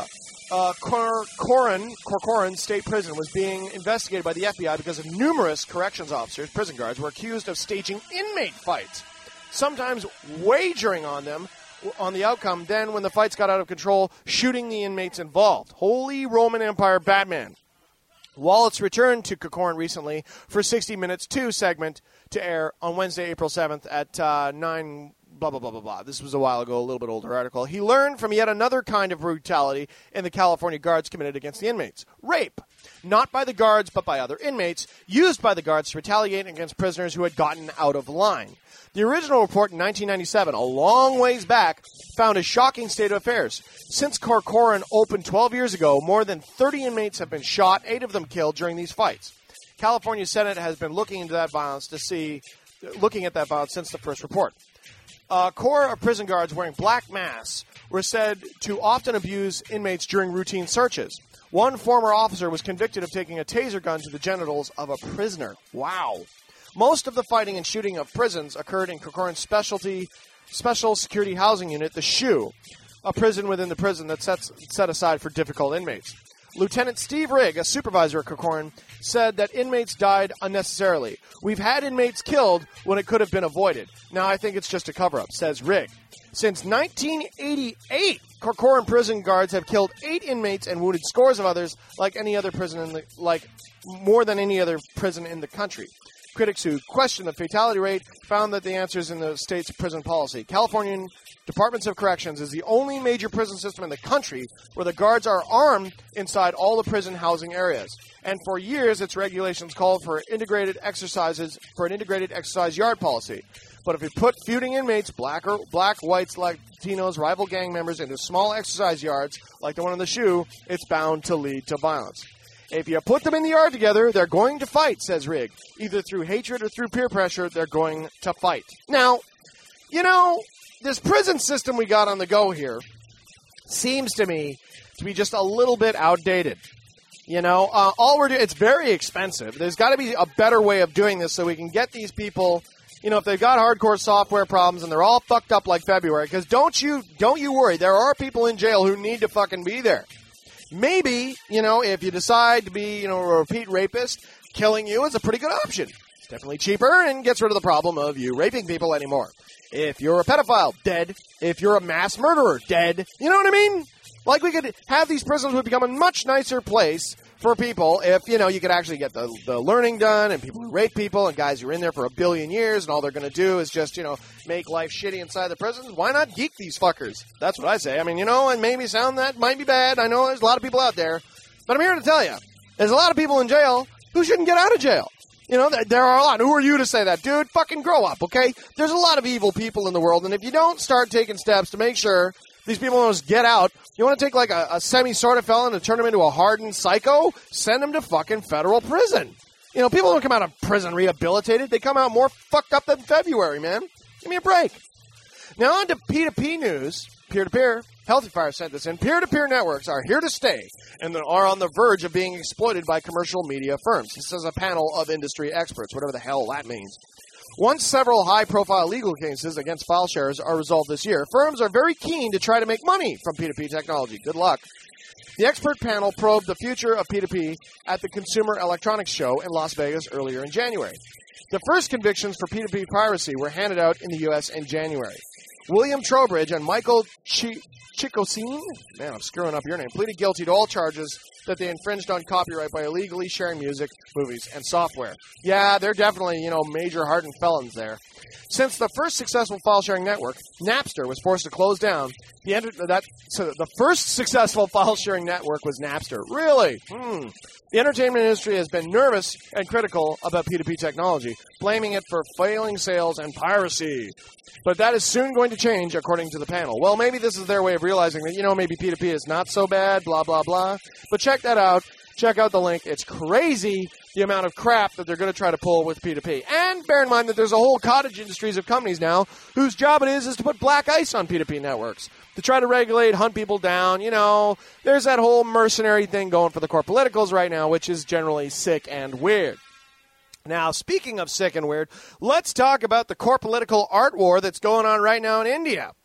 Corcoran State Prison was being investigated by the FBI because of numerous corrections officers, prison guards, were accused of staging inmate fights, sometimes wagering on them on the outcome, then when the fights got out of control, shooting the inmates involved. Holy Roman Empire Batman. Wallace returned to Corcoran recently for 60 Minutes 2 segment to air on Wednesday, April 7th at 9, blah, blah, blah, blah, blah. This was a while ago, a little bit older article. He learned from yet another kind of brutality in the California guards committed against the inmates. Rape. Not by the guards, but by other inmates, used by the guards to retaliate against prisoners who had gotten out of line. The original report in 1997, a long ways back, found a shocking state of affairs. Since Corcoran opened 12 years ago, more than 30 inmates have been shot, 8 of them killed during these fights. California Senate has been looking at that violence since the first report. A corps of prison guards wearing black masks were said to often abuse inmates during routine searches. One former officer was convicted of taking a taser gun to the genitals of a prisoner. Wow. Most of the fighting and shooting of prisons occurred in Corcoran's Special Security Housing Unit, the SHU, a prison within the prison that's set aside for difficult inmates. Lieutenant Steve Rigg, a supervisor at Corcoran, said that inmates died unnecessarily. We've had inmates killed when it could have been avoided. Now I think it's just a cover-up, says Rigg. Since 1988, Corcoran prison guards have killed 8 inmates and wounded scores of others, more than any other prison in the country. Critics who question the fatality rate found that the answer is in the state's prison policy. Californian Departments of Corrections is the only major prison system in the country where the guards are armed inside all the prison housing areas. And for years, its regulations called for an integrated exercise yard policy. But if you put feuding inmates, black, whites, Latinos, rival gang members into small exercise yards like the one in the SHU, it's bound to lead to violence. If you put them in the yard together, they're going to fight, says Rigg. Either through hatred or through peer pressure, they're going to fight. Now, this prison system we got on the go here seems to me to be just a little bit outdated. All we're doing, it's very expensive. There's got to be a better way of doing this so we can get these people, if they've got hardcore software problems and they're all fucked up like February, because don't you worry, there are people in jail who need to fucking be there. Maybe, if you decide to be, a repeat rapist, killing you is a pretty good option. It's definitely cheaper and gets rid of the problem of you raping people anymore. If you're a pedophile, dead. If you're a mass murderer, dead. You know what I mean? Like, we could have these prisons would become a much nicer place for people if, you could actually get the learning done and people who rape people and guys who are in there for a billion years and all they're going to do is just, make life shitty inside the prisons. Why not geek these fuckers? That's what I say. I mean, and maybe that might be bad. I know there's a lot of people out there. But I'm here to tell you, there's a lot of people in jail who shouldn't get out of jail. There are a lot. Who are you to say that? Dude, fucking grow up, okay? There's a lot of evil people in the world, and if you don't start taking steps to make sure these people don't just get out, you want to take like a semi-sort of felon and turn him into a hardened psycho? Send him to fucking federal prison. People don't come out of prison rehabilitated. They come out more fucked up than February, man. Give me a break. Now on to P2P news. Peer-to-peer. Healthy Fire sent this in. Peer-to-peer networks are here to stay and are on the verge of being exploited by commercial media firms. This is a panel of industry experts, whatever the hell that means. Once several high-profile legal cases against file sharers are resolved this year, firms are very keen to try to make money from P2P technology. Good luck. The expert panel probed the future of P2P at the Consumer Electronics Show in Las Vegas earlier in January. The first convictions for P2P piracy were handed out in the U.S. in January. William Trowbridge and Michael Chikosine, man, I'm screwing up your name, pleaded guilty to all charges that they infringed on copyright by illegally sharing music, movies, and software. Yeah, they're definitely, major hardened felons there. Since the first successful file-sharing network, Napster, was forced to close down, the first successful file-sharing network was Napster. Really? The entertainment industry has been nervous and critical about P2P technology, blaming it for failing sales and piracy. But that is soon going to change, according to the panel. Well, maybe this is their way of realizing that, maybe P2P is not so bad, blah, blah, blah. But check that out. Check out the link. It's crazy the amount of crap that they're going to try to pull with P2P. And bear in mind that there's a whole cottage industries of companies now whose job it is to put black ice on P2P networks, to try to regulate, hunt people down. There's that whole mercenary thing going for the core politicals right now, which is generally sick and weird. Now, speaking of sick and weird, let's talk about the core political art war that's going on right now in India.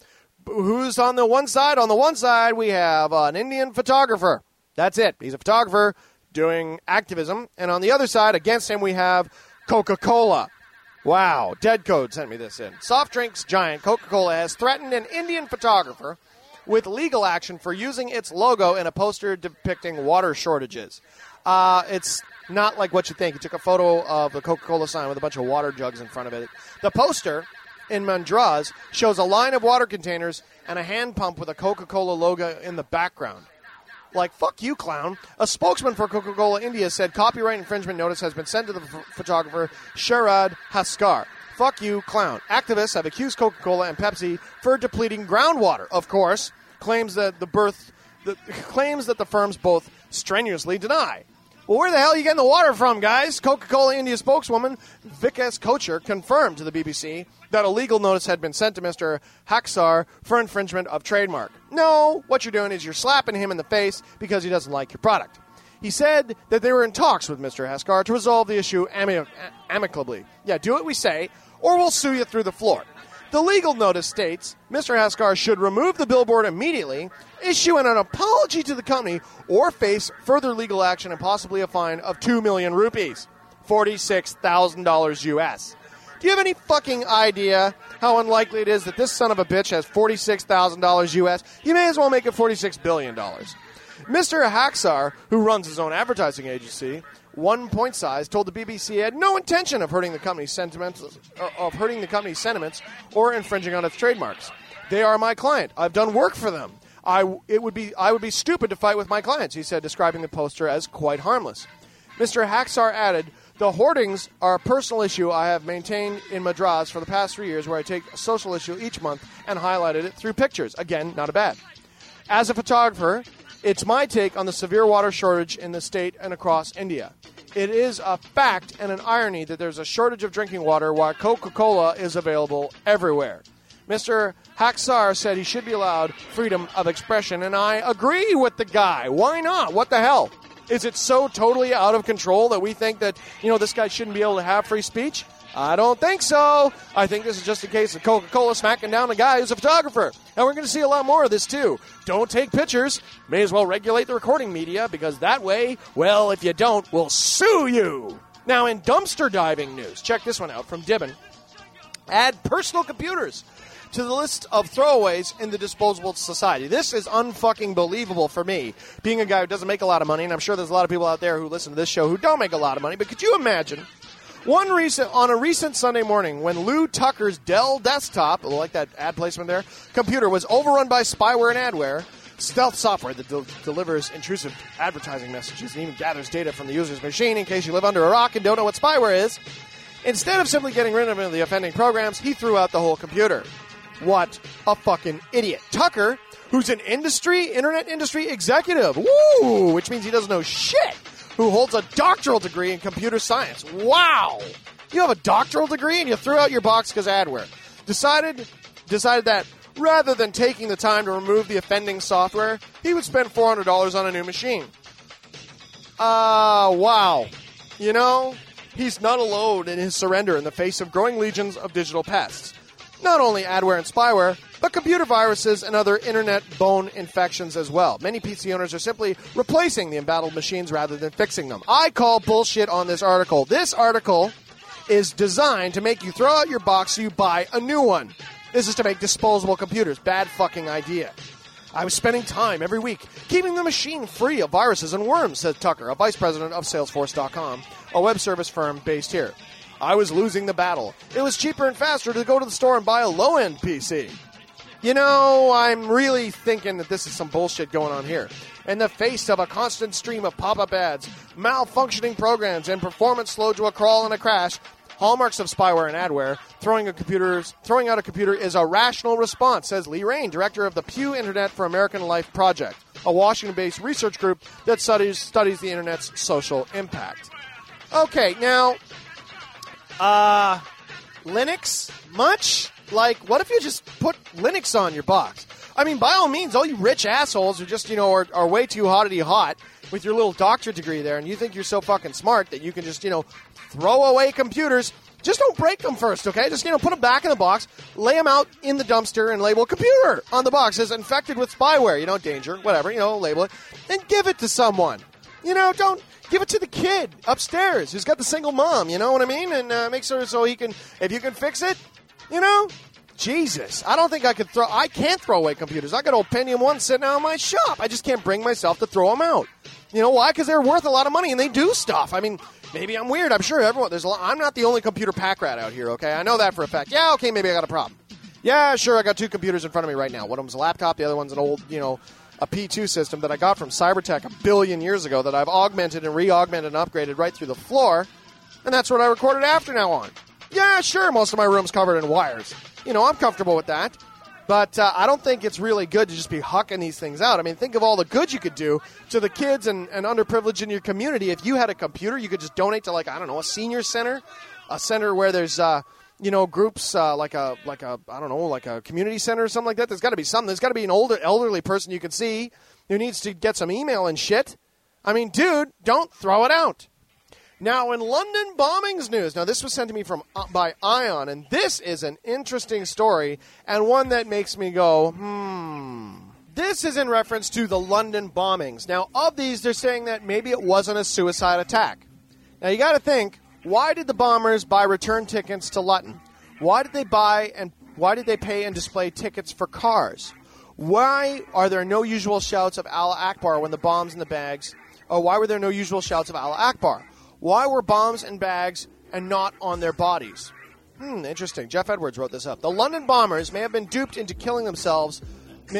who's on the one side? On the one side, we have an Indian photographer. That's it. He's a photographer doing activism. And on the other side, against him, we have Coca-Cola. Wow. Dead Code sent me this in. Soft drinks giant Coca-Cola has threatened an Indian photographer with legal action for using its logo in a poster depicting water shortages. It's not like what you think. He took a photo of the Coca-Cola sign with a bunch of water jugs in front of it. The poster in Madras shows a line of water containers and a hand pump with a Coca-Cola logo in the background. Like, fuck you, clown. A spokesman for Coca-Cola India said copyright infringement notice has been sent to the photographer Sharad Haskar. Fuck you, clown. Activists have accused Coca-Cola and Pepsi for depleting groundwater. Of course, claims that the firms both strenuously deny. Well, where the hell are you getting the water from, guys? Coca-Cola India spokeswoman Vikas Kochhar confirmed to the BBC that a legal notice had been sent to Mr. Haksar for infringement of trademark. No, what you're doing is you're slapping him in the face because he doesn't like your product. He said that they were in talks with Mr. Haskar to resolve the issue amicably. Yeah, do what we say, or we'll sue you through the floor. The legal notice states Mr. Haskar should remove the billboard immediately, issue an apology to the company, or face further legal action and possibly a fine of 2 million rupees, $46,000 U.S. Do you have any fucking idea how unlikely it is that this son of a bitch has $46,000 U.S.? You may as well make it $46 billion. Mr. Haksar, who runs his own advertising agency, One Point Size, told the BBC he had no intention of hurting the company's sentiments or infringing on its trademarks. They are my client. I've done work for them. I would be stupid to fight with my clients, he said, describing the poster as quite harmless. Mr. Haksar added, the hoardings are a personal issue I have maintained in Madras for the past 3 years, where I take a social issue each month and highlighted it through pictures. Again, not a bad. As a photographer, it's my take on the severe water shortage in the state and across India. It is a fact and an irony that there's a shortage of drinking water while Coca-Cola is available everywhere. Mr. Haksar said he should be allowed freedom of expression, and I agree with the guy. Why not? What the hell? Is it so totally out of control that we think that, this guy shouldn't be able to have free speech? I don't think so. I think this is just a case of Coca-Cola smacking down a guy who's a photographer. And we're going to see a lot more of this, too. Don't take pictures. May as well regulate the recording media, because that way, well, if you don't, we'll sue you. Now, in dumpster diving news, check this one out from Dibben. Add personal computers to the list of throwaways in the disposable society. This is unfucking believable for me, being a guy who doesn't make a lot of money, and I'm sure there's a lot of people out there who listen to this show who don't make a lot of money, but could you imagine on a recent Sunday morning when Lou Tucker's Dell desktop, like that ad placement there, computer was overrun by spyware and adware, stealth software that delivers intrusive advertising messages and even gathers data from the user's machine in case you live under a rock and don't know what spyware is. Instead of simply getting rid of the offending programs, he threw out the whole computer. What a fucking idiot. Tucker, who's an internet industry executive, woo, which means he doesn't know shit, who holds a doctoral degree in computer science. Wow. You have a doctoral degree and you threw out your box because of adware. Decided that rather than taking the time to remove the offending software, he would spend $400 on a new machine. Wow. He's not alone in his surrender in the face of growing legions of digital pests. Not only adware and spyware, but computer viruses and other internet bone infections as well. Many PC owners are simply replacing the embattled machines rather than fixing them. I call bullshit on this article. This article is designed to make you throw out your box so you buy a new one. This is to make disposable computers. Bad fucking idea. I was spending time every week keeping the machine free of viruses and worms, said Tucker, a vice president of Salesforce.com, a web service firm based here. I was losing the battle. It was cheaper and faster to go to the store and buy a low-end PC. I'm really thinking that this is some bullshit going on here. In the face of a constant stream of pop-up ads, malfunctioning programs, and performance slow to a crawl and a crash, hallmarks of spyware and adware, throwing out a computer is a rational response, says Lee Rain, director of the Pew Internet for American Life Project, a Washington-based research group that studies the Internet's social impact. Okay, now, Linux? Much? Like, what if you just put Linux on your box? I mean, by all means, all you rich assholes who just, are way too hot with your little doctorate degree there, and you think you're so fucking smart that you can just, throw away computers, Just don't break them first, okay? Just, put them back in the box, lay them out in the dumpster, and label computer on the box as infected with spyware, danger, whatever, label it, and give it to someone. Don't give it to the kid upstairs who's got the single mom, you know what I mean? And make sure so he can, if you can fix it, Jesus. I don't think I can't throw away computers. I got old Pentium 1 sitting out in my shop. I just can't bring myself to throw them out. Why? Because they're worth a lot of money and they do stuff. I mean, maybe I'm weird. I'm sure everyone, I'm not the only computer pack rat out here, okay? I know that for a fact. Yeah, okay, maybe I got a problem. Yeah, sure, I got 2 computers in front of me right now. One of them's a laptop, the other one's an old, a P2 system that I got from Cybertech a billion years ago that I've augmented and re-augmented and upgraded right through the floor, and that's what I recorded after now on. Yeah, sure, most of my room's covered in wires. I'm comfortable with that. But I don't think it's really good to just be hucking these things out. I mean, think of all the good you could do to the kids and underprivileged in your community. If you had a computer, you could just donate to, a senior center, a center where there's, groups like a community center or something like that. There's got to be something. There's got to be an elderly person you can see who needs to get some email and shit. I mean, dude, don't throw it out. Now, in London bombings news, now this was sent to me by Ion, and this is an interesting story and one that makes me go, This is in reference to the London bombings. Now, of these, they're saying that maybe it wasn't a suicide attack. Now, you got to think, why did the bombers buy return tickets to Luton? Why did they pay and display tickets for cars? Why are there no usual shouts of Allah Akbar when the bombs in the bags? Or why were there no usual shouts of Allah Akbar? Why were bombs in bags and not on their bodies? Interesting. Jeff Edwards wrote this up. The London bombers may have been duped into killing themselves. So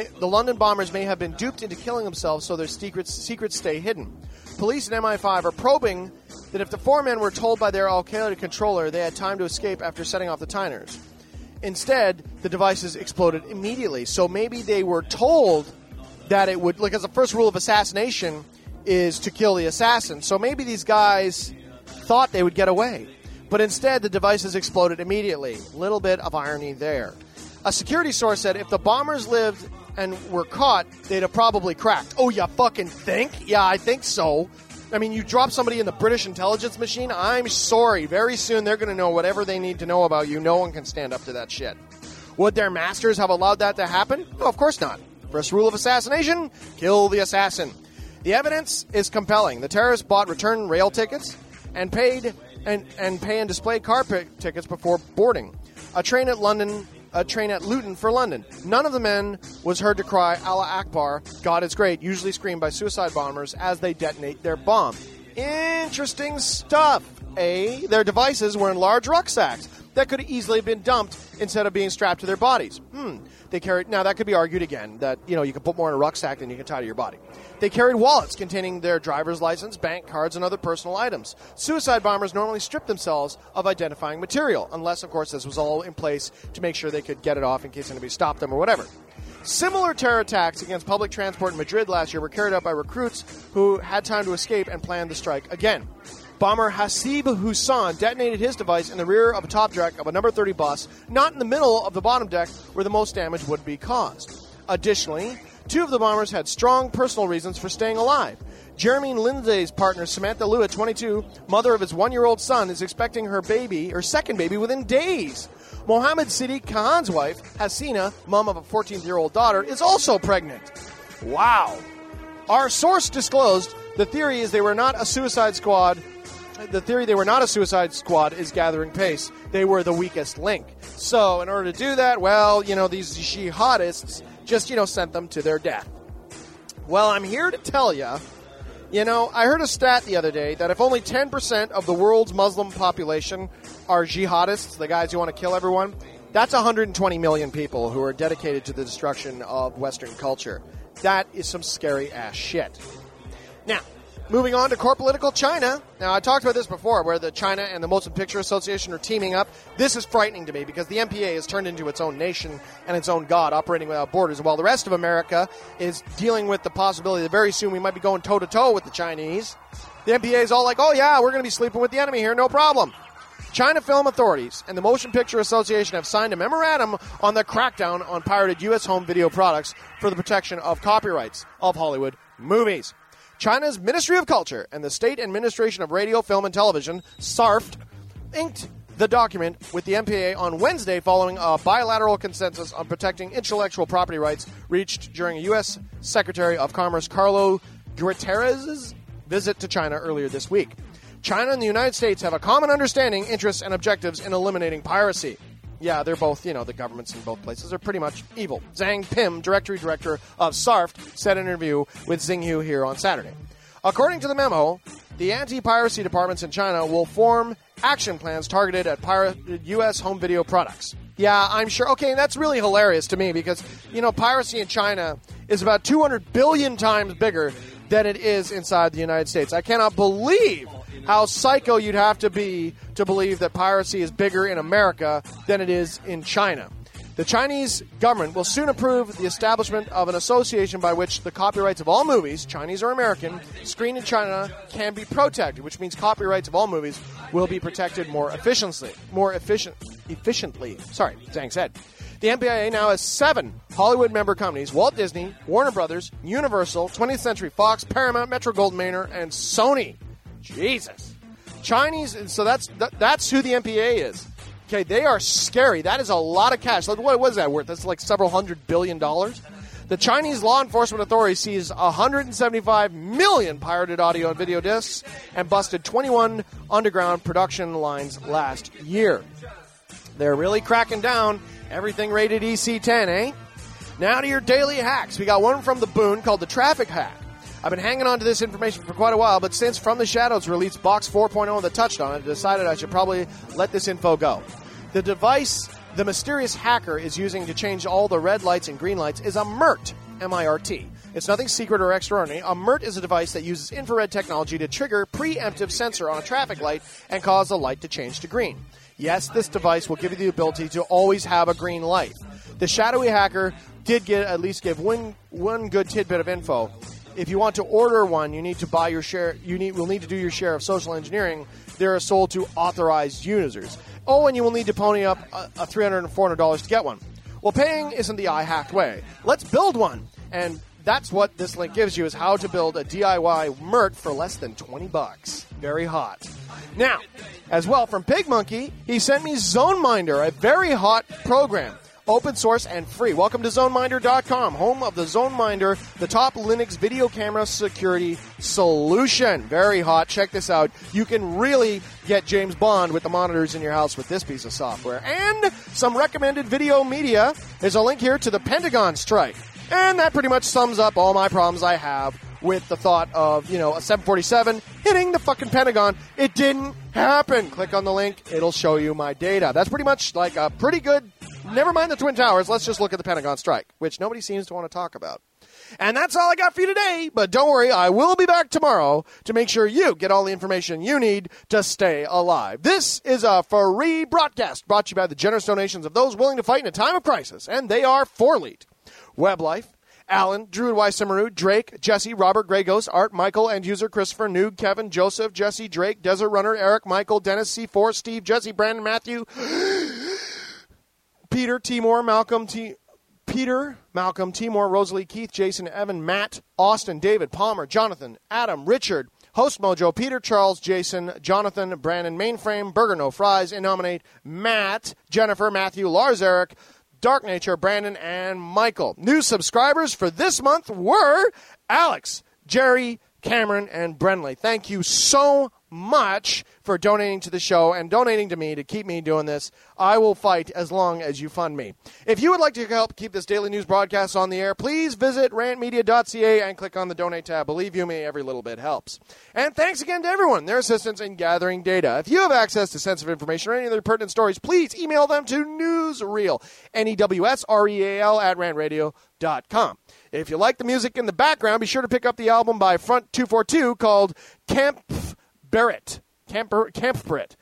their secrets stay hidden. Police and MI5 are probing that if the 4 men were told by their Al-Qaeda controller they had time to escape after setting off the timers. Instead, the devices exploded immediately. So maybe they were told that it would, as the first rule of assassination is to kill the assassin. So maybe these guys thought they would get away. But instead, the devices exploded immediately. Little bit of irony there. A security source said if the bombers lived and were caught, they'd have probably cracked. Oh, you fucking think? Yeah, I think so. I mean, you drop somebody in the British intelligence machine, I'm sorry. Very soon they're going to know whatever they need to know about you. No one can stand up to that shit. Would their masters have allowed that to happen? No, of course not. First rule of assassination, kill the assassin. The evidence is compelling. The terrorists bought return rail tickets and pay and display car tickets before boarding. A train at Luton for London. None of the men was heard to cry, Allah Akbar, God is great, usually screamed by suicide bombers as they detonate their bomb. Interesting stuff, eh? Their devices were in large rucksacks that could easily have been dumped instead of being strapped to their bodies. They carried, now that could be argued again, that, you can put more in a rucksack than you can tie to your body. They carried wallets containing their driver's license, bank cards, and other personal items. Suicide bombers normally strip themselves of identifying material, unless, of course, this was all in place to make sure they could get it off in case anybody stopped them or whatever. Similar terror attacks against public transport in Madrid last year were carried out by recruits who had time to escape and planned the strike again. Bomber Hasib Hussain detonated his device in the rear of a top deck of a number 30 bus, not in the middle of the bottom deck where the most damage would be caused. Additionally, 2 of the bombers had strong personal reasons for staying alive. Jeremy Lindsay's partner, Samantha Lewitt, 22, mother of his 1-year-old son, is expecting her second baby, within days. Mohammed Siddiq Khan's wife, Hasina, mom of a 14-year-old daughter, is also pregnant. Wow. Our source disclosed the theory is they were not a suicide squad. The theory they were not a suicide squad is gathering pace. They were the weakest link. So, in order to do that, these jihadists just, sent them to their death. Well, I'm here to tell you, I heard a stat the other day that if only 10% of the world's Muslim population are jihadists, the guys who want to kill everyone, that's 120 million people who are dedicated to the destruction of Western culture. That is some scary-ass shit. Now, moving on to core political China. Now, I talked about this before, where the China and the Motion Picture Association are teaming up. This is frightening to me because the MPA has turned into its own nation and its own god, operating without borders, while the rest of America is dealing with the possibility that very soon we might be going toe-to-toe with the Chinese. The MPA is all like, oh yeah, we're going to be sleeping with the enemy here, no problem. China film authorities and the Motion Picture Association have signed a memorandum on the crackdown on pirated U.S. home video products for the protection of copyrights of Hollywood movies. China's Ministry of Culture and the State Administration of Radio, Film, and Television, SARFT, inked the document with the MPA on Wednesday following a bilateral consensus on protecting intellectual property rights reached during a U.S. Secretary of Commerce Carlo Guterres' visit to China earlier this week. China and the United States have a common understanding, interests, and objectives in eliminating piracy. Yeah, they're both, the governments in both places are pretty much evil. Zhang Pim, director of SARFT, said in an interview with Xinghu here on Saturday. According to the memo, the anti-piracy departments in China will form action plans targeted at U.S. home video products. Yeah, I'm sure. Okay, that's really hilarious to me because, piracy in China is about 200 billion times bigger than it is inside the United States. I cannot believe how psycho you'd have to be to believe that piracy is bigger in America than it is in China. The Chinese government will soon approve the establishment of an association by which the copyrights of all movies, Chinese or American, screened in China can be protected, which means copyrights of all movies will be protected more efficiently. Sorry, Zhang said. The MPAA now has 7 Hollywood member companies: Walt Disney, Warner Brothers, Universal, 20th Century Fox, Paramount, Metro-Goldwyn-Mayer, and Sony. Jesus. Chinese, so that's who the MPAA is. Okay, they are scary. That is a lot of cash. What is that worth? That's like several $100 billion. The Chinese law enforcement authority seized 175 million pirated audio and video discs and busted 21 underground production lines last year. They're really cracking down. Everything rated EC10, eh? Now to your daily hacks. We got one from the Boon called the Traffic Hack. I've been hanging on to this information for quite a while, but since From the Shadows released Box 4.0 and The Touched On It, I decided I should probably let this info go. The device the mysterious hacker is using to change all the red lights and green lights is a MIRT, M-I-R-T. It's nothing secret or extraordinary. A MIRT is a device that uses infrared technology to trigger preemptive sensor on a traffic light and cause the light to change to green. Yes, this device will give you the ability to always have a green light. The shadowy hacker did at least give one good tidbit of info. If you want to order one, you need to buy your share. Will need to do your share of social engineering. They're sold to authorized users. Oh, and you will need to pony up a $300 and $400 to get one. Well, paying isn't the I-hacked way. Let's build one. And that's what this link gives you, is how to build a DIY MIRT for less than $20. Very hot. Now, as well, from Pig Monkey, he sent me ZoneMinder, a very hot program. Open source and free. Welcome to ZoneMinder.com, home of the ZoneMinder, the top Linux video camera security solution. Very hot. Check this out. You can really get James Bond with the monitors in your house with this piece of software. And some recommended video media. There's a link here to the Pentagon strike. And that pretty much sums up all my problems I have with the thought of, a 747 hitting the fucking Pentagon. It didn't happen. Click on the link. It'll show you my data. That's pretty much like a pretty good... Never mind the Twin Towers, let's just look at the Pentagon strike, which nobody seems to want to talk about. And that's all I got for you today, but don't worry, I will be back tomorrow to make sure you get all the information you need to stay alive. This is a free broadcast brought to you by the generous donations of those willing to fight in a time of crisis, and they are ForLeet, WebLife, Alan, Druid Weiss-Samaru, Drake, Jesse, Robert, Grey Ghost, Art, Michael, End User, Christopher, Noog, Kevin, Joseph, Jesse, Drake, Desert Runner, Eric, Michael, Dennis, C4, Steve, Jesse, Brandon, Matthew... Peter, Timor, Malcolm, Timor, Rosalie, Keith, Jason, Evan, Matt, Austin, David, Palmer, Jonathan, Adam, Richard, Host Mojo, Peter, Charles, Jason, Jonathan, Brandon, Mainframe, Burger No Fries, Innominate, Matt, Jennifer, Matthew, Lars Eric, Dark Nature, Brandon, and Michael. New subscribers for this month were Alex, Jerry, Cameron, and Brenley. Thank you so much for donating to the show and donating to me to keep me doing this. I will fight as long as you fund me. If you would like to help keep this daily news broadcast on the air, please visit rantmedia.ca and click on the donate tab. Believe you me, every little bit helps. And thanks again to everyone, their assistance in gathering data. If you have access to sensitive information or any other pertinent stories, please email them to newsreel, NEWSREAL at rantradio.com. If you like the music in the background, be sure to pick up the album by Front 242 called Kampfberet. Kampfberet.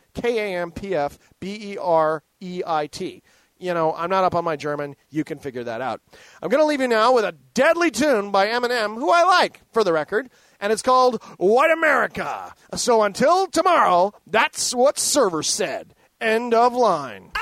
Kampfberet. I'm not up on my German. You can figure that out. I'm going to leave you now with a deadly tune by Eminem, who I like, for the record, and it's called White America. So until tomorrow, that's what Server said. End of line.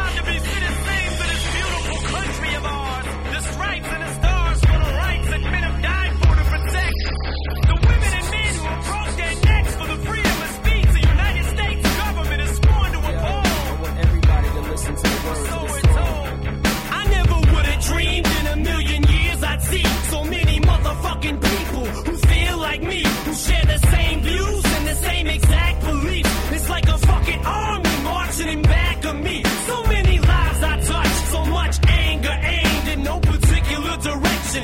Minute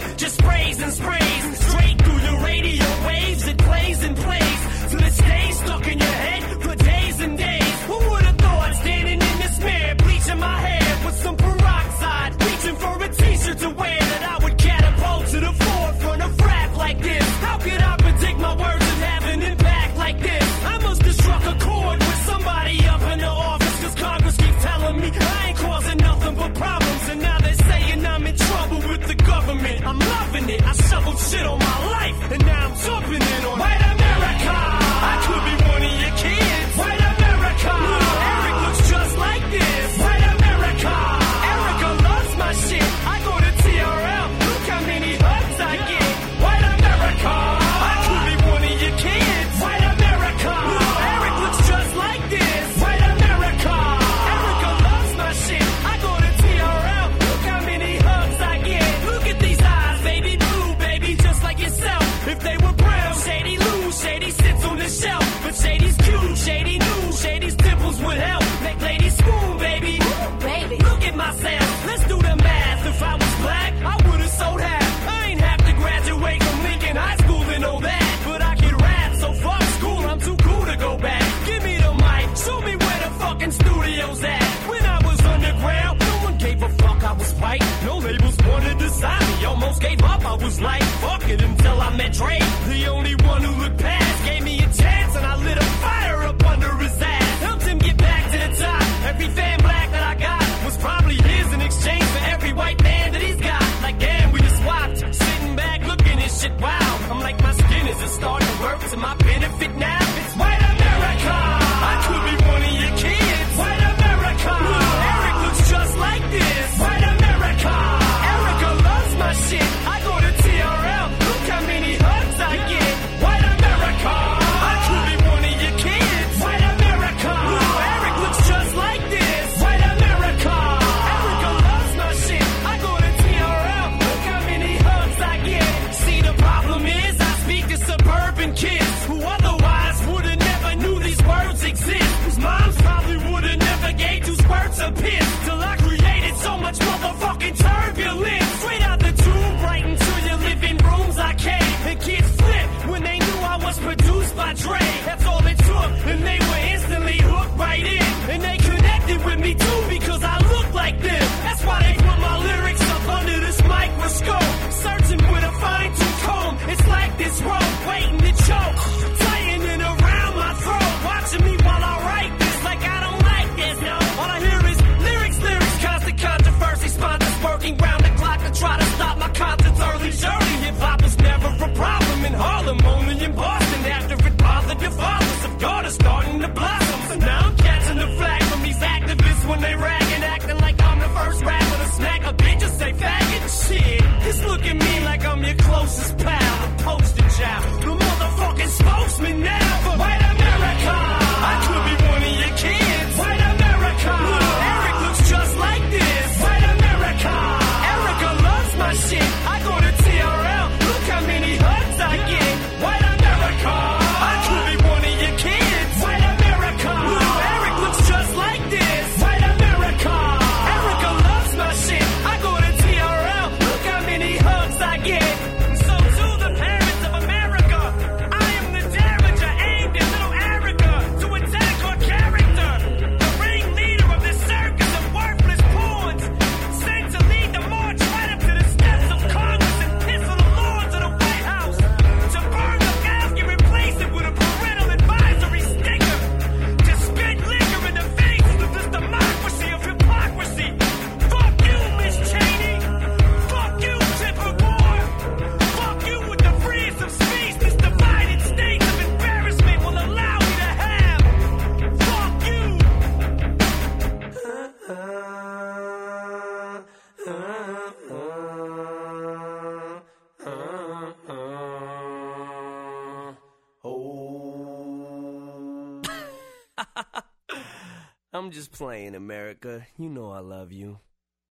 just sprays and sprays straight through your radio waves. It plays and plays till it stays stuck in your head for days and days. Who would have thought standing in this mirror, bleaching my hair with some peroxide, reaching for a t-shirt to wear, that I would catapult to the forefront of rap like this? How could I predict my words and have an impact like this? I must have struck a chord with somebody up in the office, cause Congress keeps telling me I ain't causing nothing but problems, and now they're saying I'm in trouble with the government. I'm loving it. I shoveled shit on my life, and now I'm jumping in on White America. I could be one of your kids. White America. Eric looks just like this. White America. Erica loves my shit. I go to TRL. Look how many hugs I get. White America. I could be one of your kids. White America. Eric looks just like this. White America. Erica loves my shit. I go to TRL. Look how many hugs I get. Look at these eyes, baby blue, baby, just like yourself. If they were brown, Shady lose, Shady sits on the shelf. But Shady's cute, Shady knew, Shady's dimples would help. Make ladies swoon, baby. Baby, look at myself. Let's do the math. If I was black, I would've sold half. I ain't have to graduate from Lincoln High School to know that. But I can rap, so fuck school, I'm too cool to go back. Give me the mic, show me where the fucking studio's at. When I was underground, no one gave a fuck, I was white. No labels wanted to sign me, almost gave up. I was like, fuck it, until I met Dre. The only one who looked past, gave me a chance, and I lit a fire up under his ass. Helped him get back to the top. Every fan black that I got was probably his in exchange for every white man that he's got. Like damn, we just swapped. Sitting back looking at shit, wow. I'm like, my skin is just starting to work to my benefit now. It's White America. I could be one of your kids. White America. Eric looks just like this. White America. Erica loves my shit. I go to TRL. Look how many hugs I get. White America. I could be one of your kids. White America. Eric looks just like this. White America. Erica loves my shit. I go to TRL. Look how many hugs I get. See, the problem is I speak to suburban kids who otherwise would've never knew these words exist. Whose moms probably would've never gave 2 squirts of piss. Till I created so much motherfucking turbulence. Straight out the tube, right into your living rooms I came. And kids flipped when they knew I was produced by Dre. That's all it took, and they were instantly hooked right in. And they connected with me too because I look like them. That's why they put my lyrics up under this microscope. Searching with a fine-tooth comb. It's like this rope waiting to choke, tightening around my throat. Watching me while I write this like I don't like this, no. All I hear is lyrics, lyrics, constant controversy. Sponsors working round the clock to try to stop my concerts early. Surely hip-hop was never a problem in Harlem, only in Boston. After it bothered your fathers, of God is starting to blossom. So now I'm catching the flag from these activists when they rag and acting like I'm the first rapper to smack a bitch or say faggot. Shit, just look at me like I'm your closest pal, the poster child, the motherfucking spokesman now for White America. I could be one of your kids. White America. Eric looks just like this. White America. Erica loves my shit. I go to TRL. Look how many hugs I get. White America. I could be one of your kids. White America. Eric looks just like this. White America. Erica loves my shit. I go to TRL. Look how many hugs I get. So to the parents of America, I am the damager aimed at little Erica to attack her character. The ringleader of this circus of worthless pawns, sent to lead the march right up to the steps of Congress and piss on the lawns of the White House. To burn the mask and replace it with a parental advisory sticker. To spit liquor in the faces of this democracy of hypocrisy. Fuck you, Miss Cheney. Fuck you, Tipper Gore. Fuck you with the freedom of speech this divided state of embarrassment will allow me to have. Fuck you. I'm just playing, America. You know I love you.